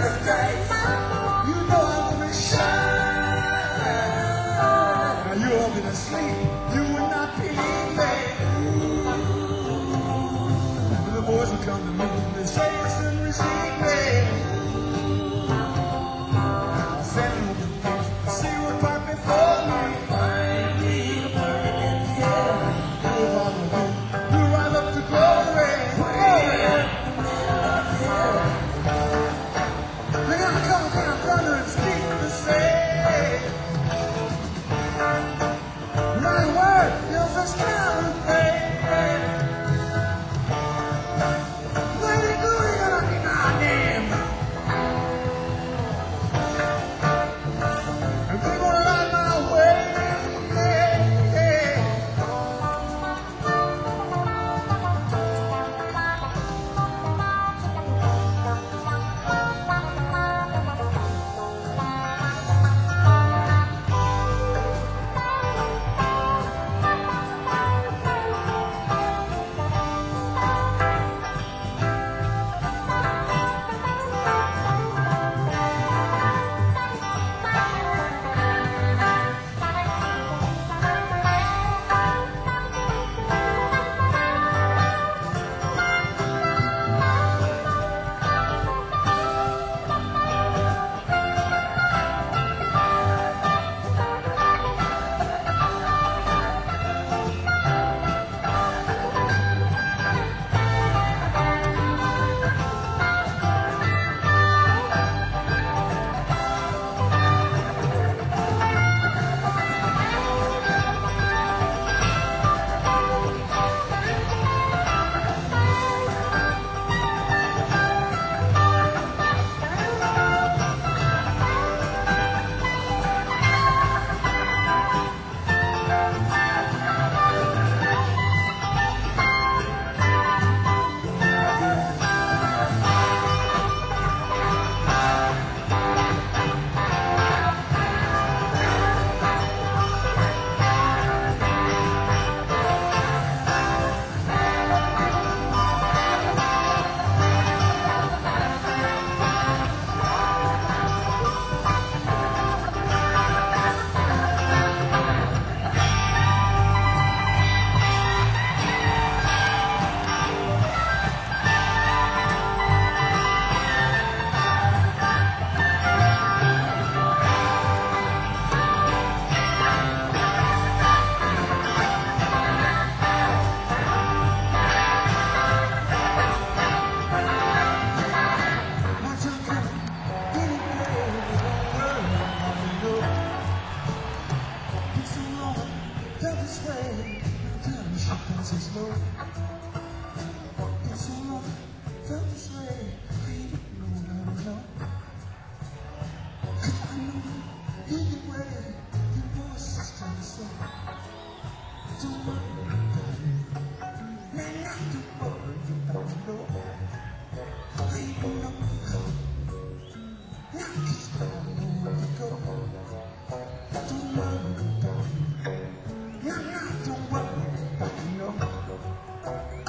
nice and slow. It's so long, felt this way. I didn't know how to know. 'Cause I know either way, your voice is kind of slow. Don't worry about it. Man, not to worry about it, no. I even know how. Not 'cause I know where to go. Don't worry about it. Nah, nah, don't worry about it, no.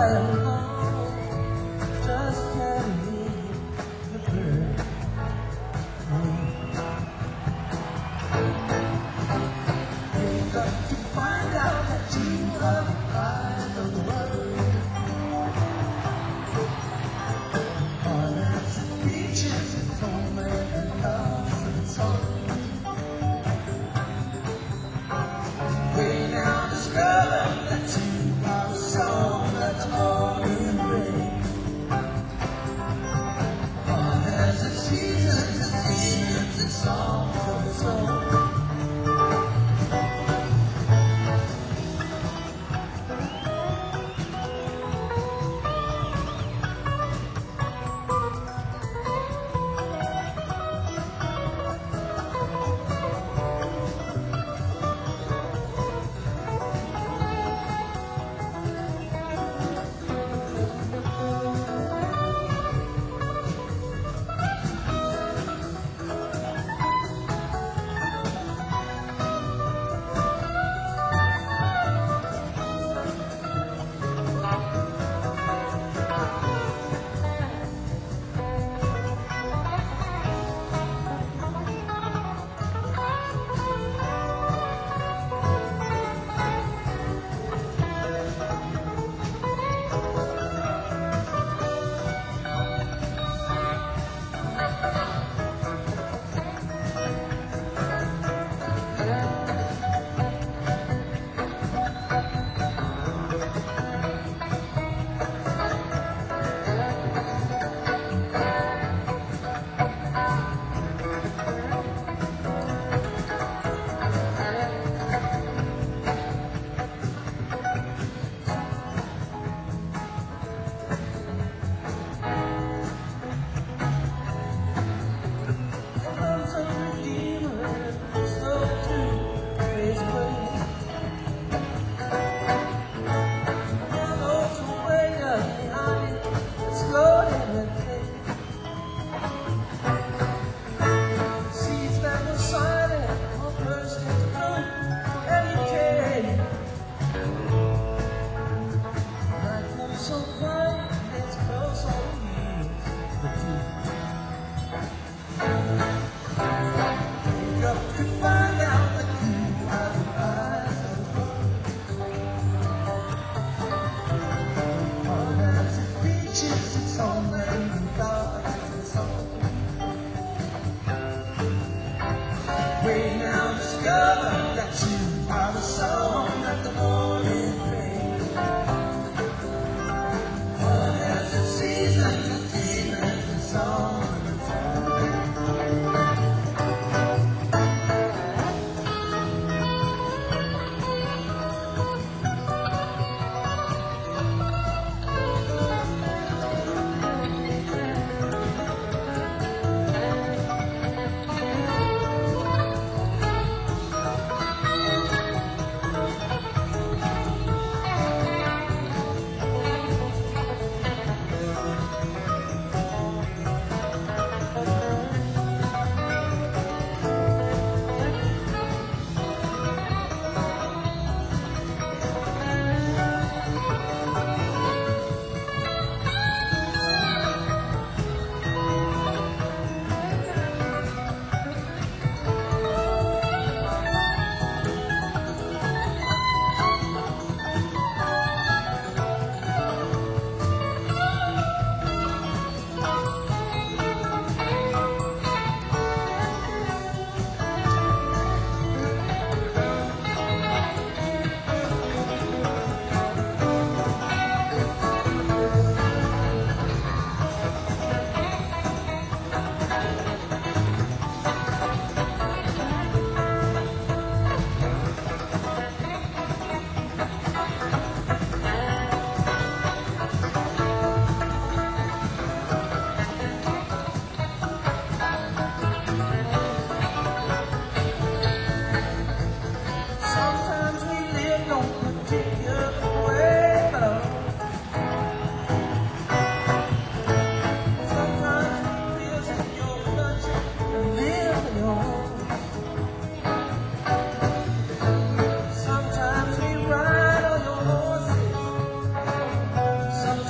fly alone, just can't leave the bird. You've got to find out that you are the pride of the world. Orange peaches and homemade loves and song. Way now discover that you are a song that's all.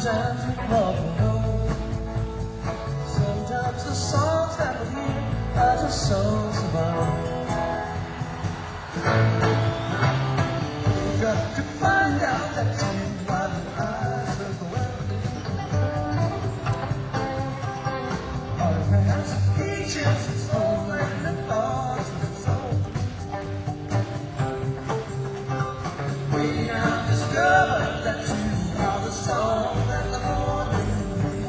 Sometimes we walk alone. Sometimes the songs that we hear are just songs of our own. We've got to find out that change while the eyes of the world. Our past teaches its own and the thoughts of its own. We now discover that you are the song that the morning brings.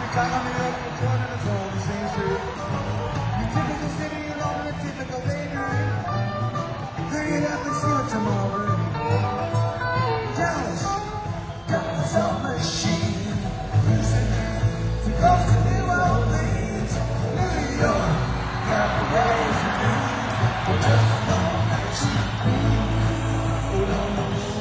Time on the earth, it's one and it's all the same street. You typical city along a typical daydream. Hanging out and see what tomorrow brings. Dallas, got the song machine. Losing to go to New Orleans. New York, got the ways to do. We're just along that street. Oh, no, no, no.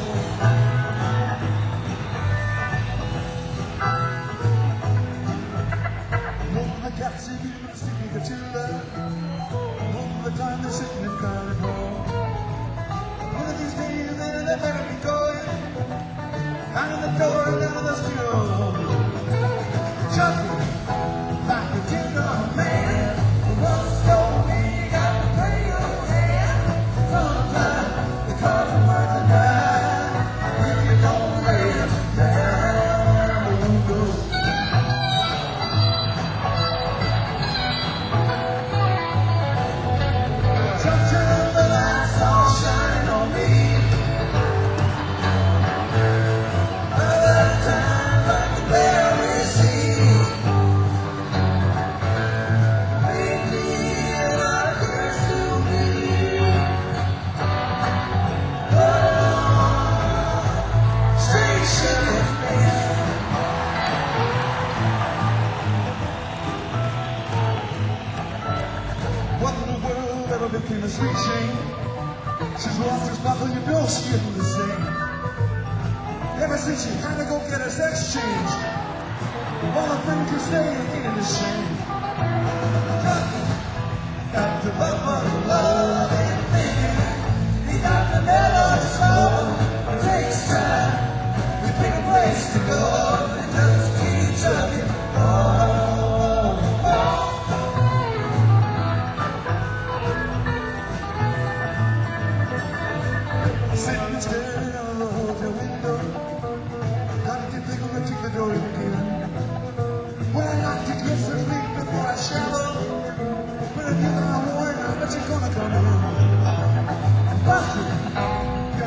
Cats are even sticking to love. All the time they're sitting and crying home. One of these days they're they better be going. Out of the door and out of the studio. Chucky, like a jingle man. What's going? You got to play your hand. Sometimes the cards are worth a dime. If you don't lay them down, it won't go. Sometimes the lights all shine on me. Other times I can barely see. Lately a lot of curse to me. Oh, straight shooting man. What in the world ever became a sweet shame? She's lost her spot on your bill, she isn't the same. Ever since she had to go get her sex changed, all the things you say ain't the same. Got to love her, love and thinking. You got to let her soul. It takes time to pick a place to go and just keep chugging on. Sitting and staring out of the hotel window. How did you think I took the door in again? When I knocked to get some sleep before I shower. When I give her a warning, I bet you're gonna come in. I'm busted.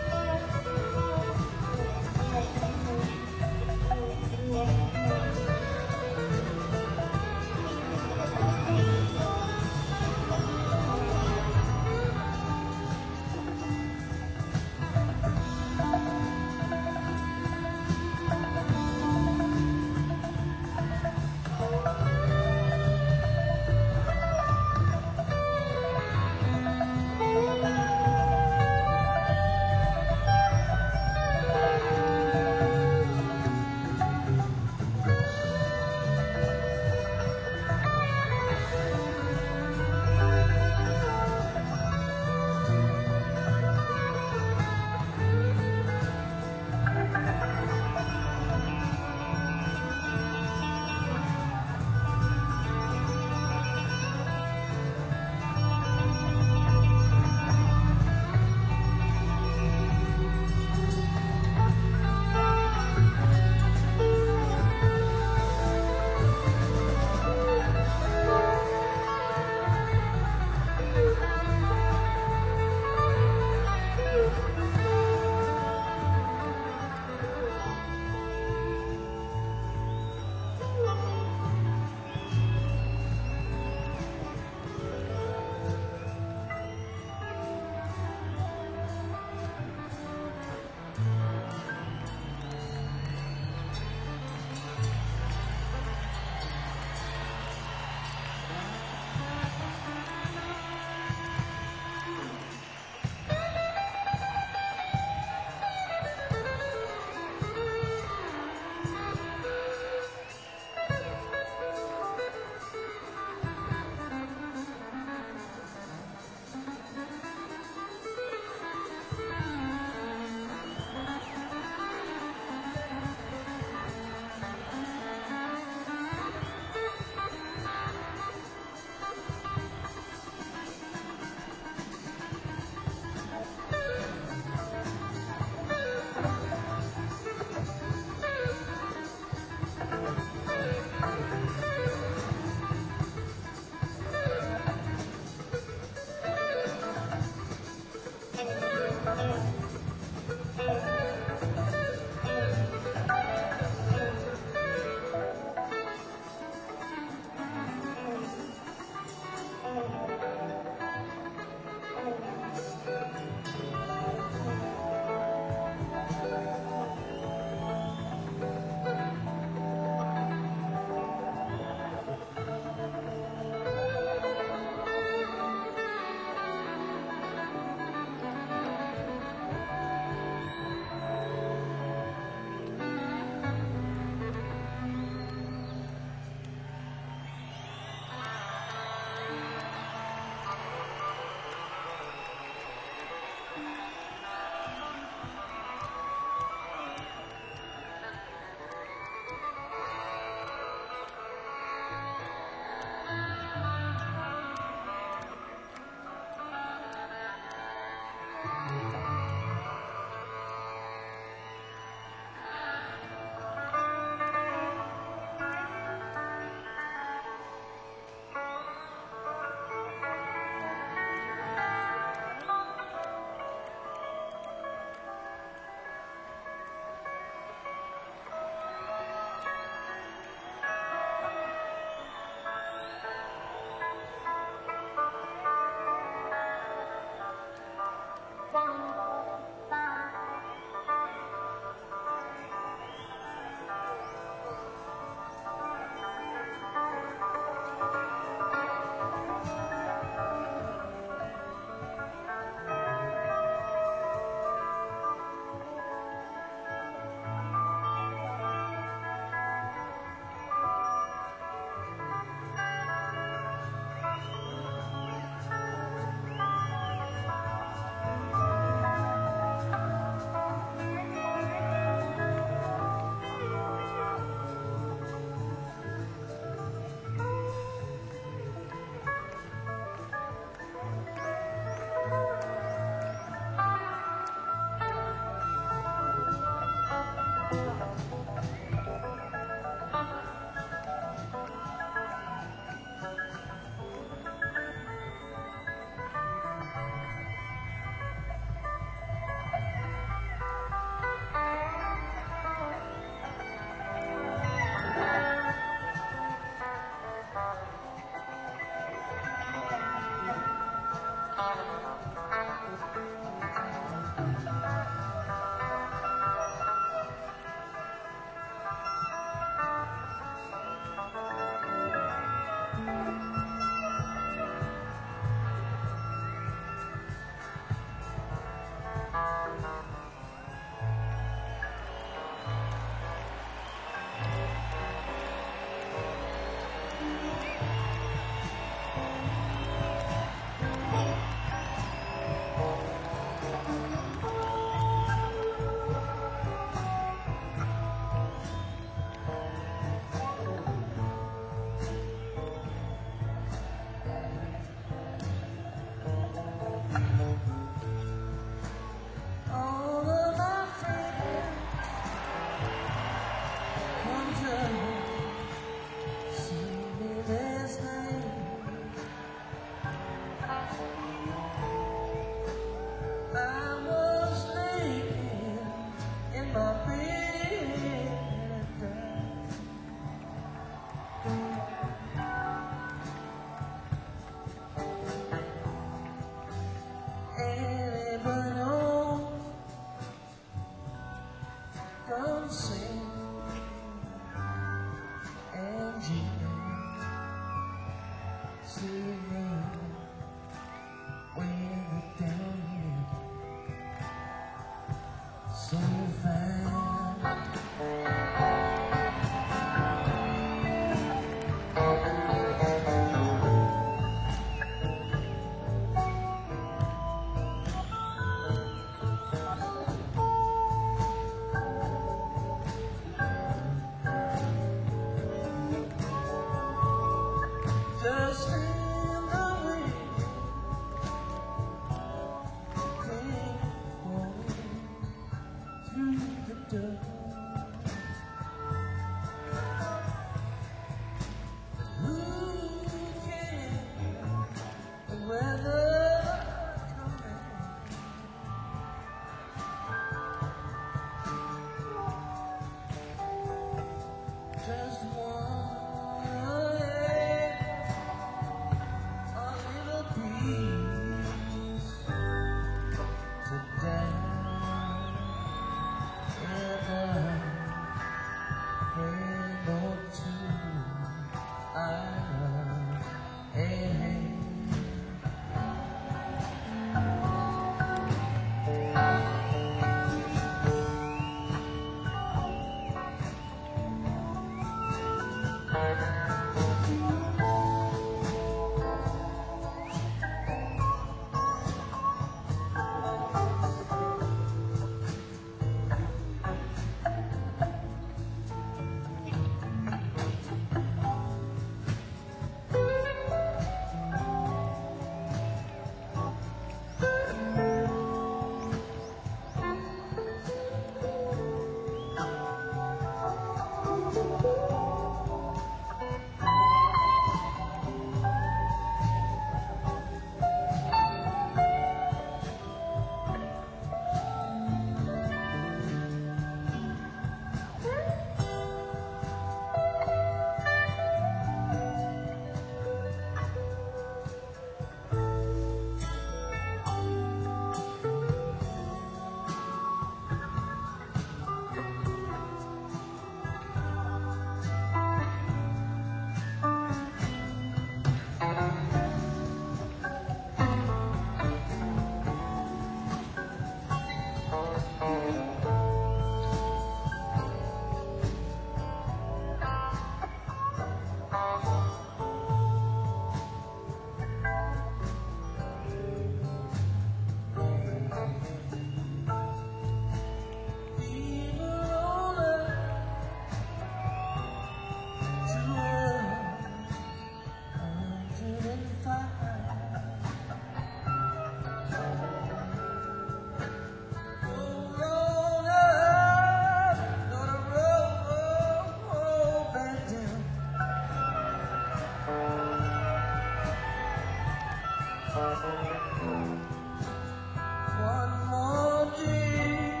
One more dream,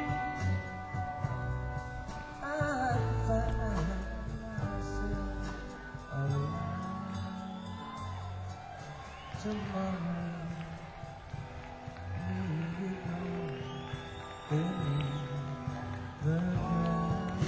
I find myself alive. Tomorrow, maybe gone beneath the ground.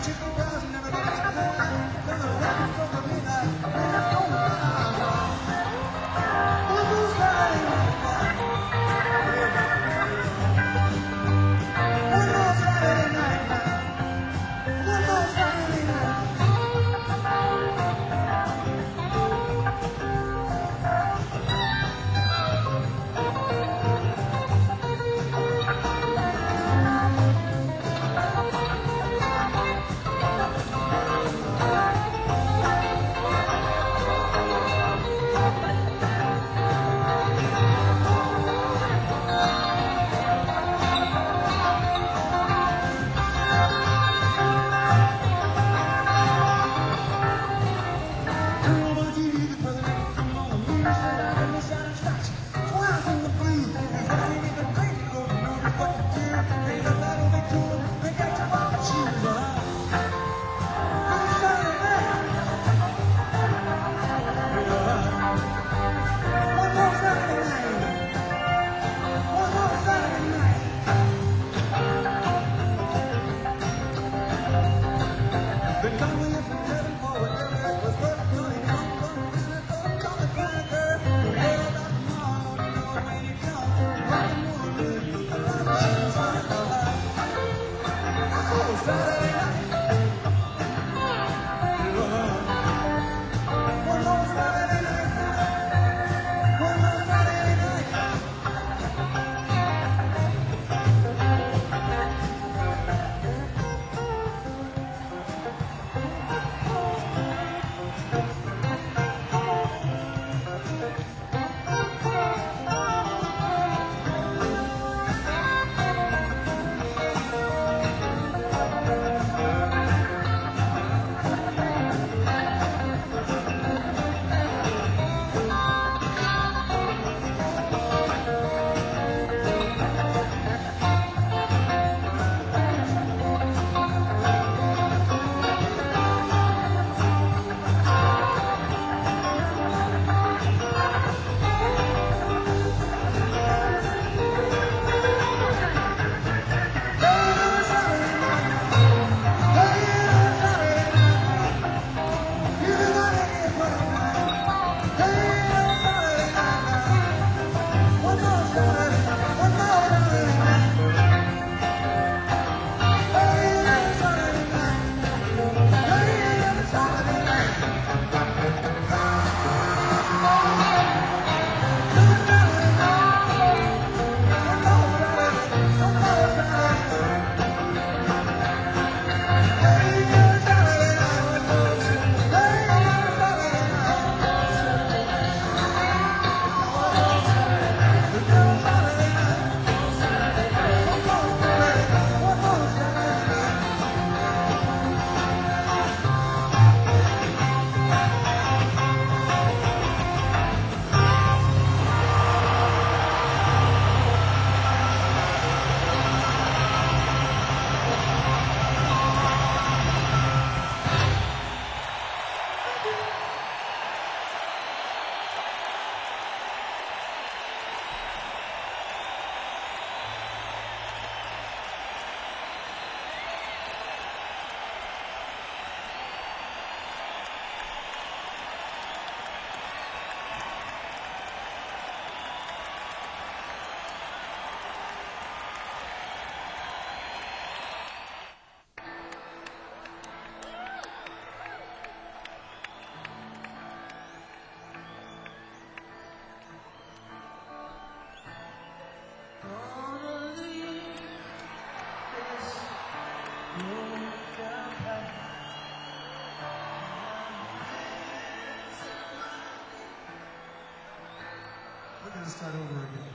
Start over again.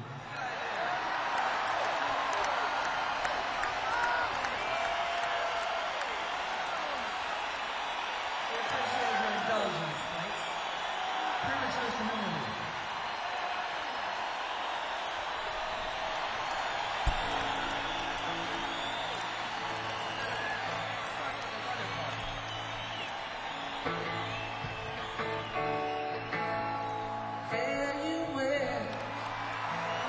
We appreciate your indulgence. Thanks. Premature community. Can you wear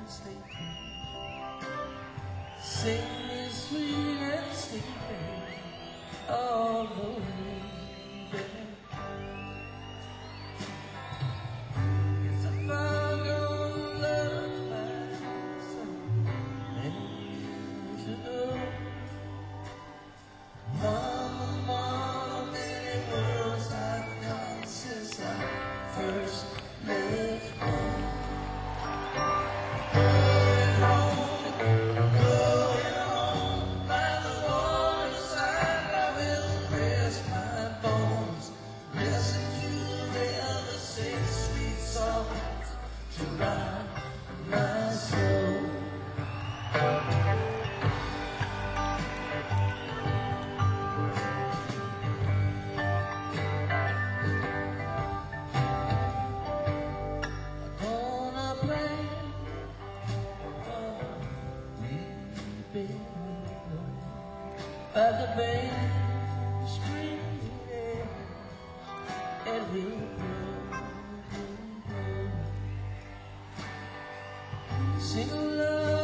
and sleepy. Sing me sweet and sleepy all the way back. It's a far gone lullaby sung many years ago. Mama, mama, many worlds I've come since I first left home. Going home, going home, by the waterside I will rest my bones. Listen to the river sing sweet songs to rock my soul. By the bay, screaming, and we'll grow, sing along.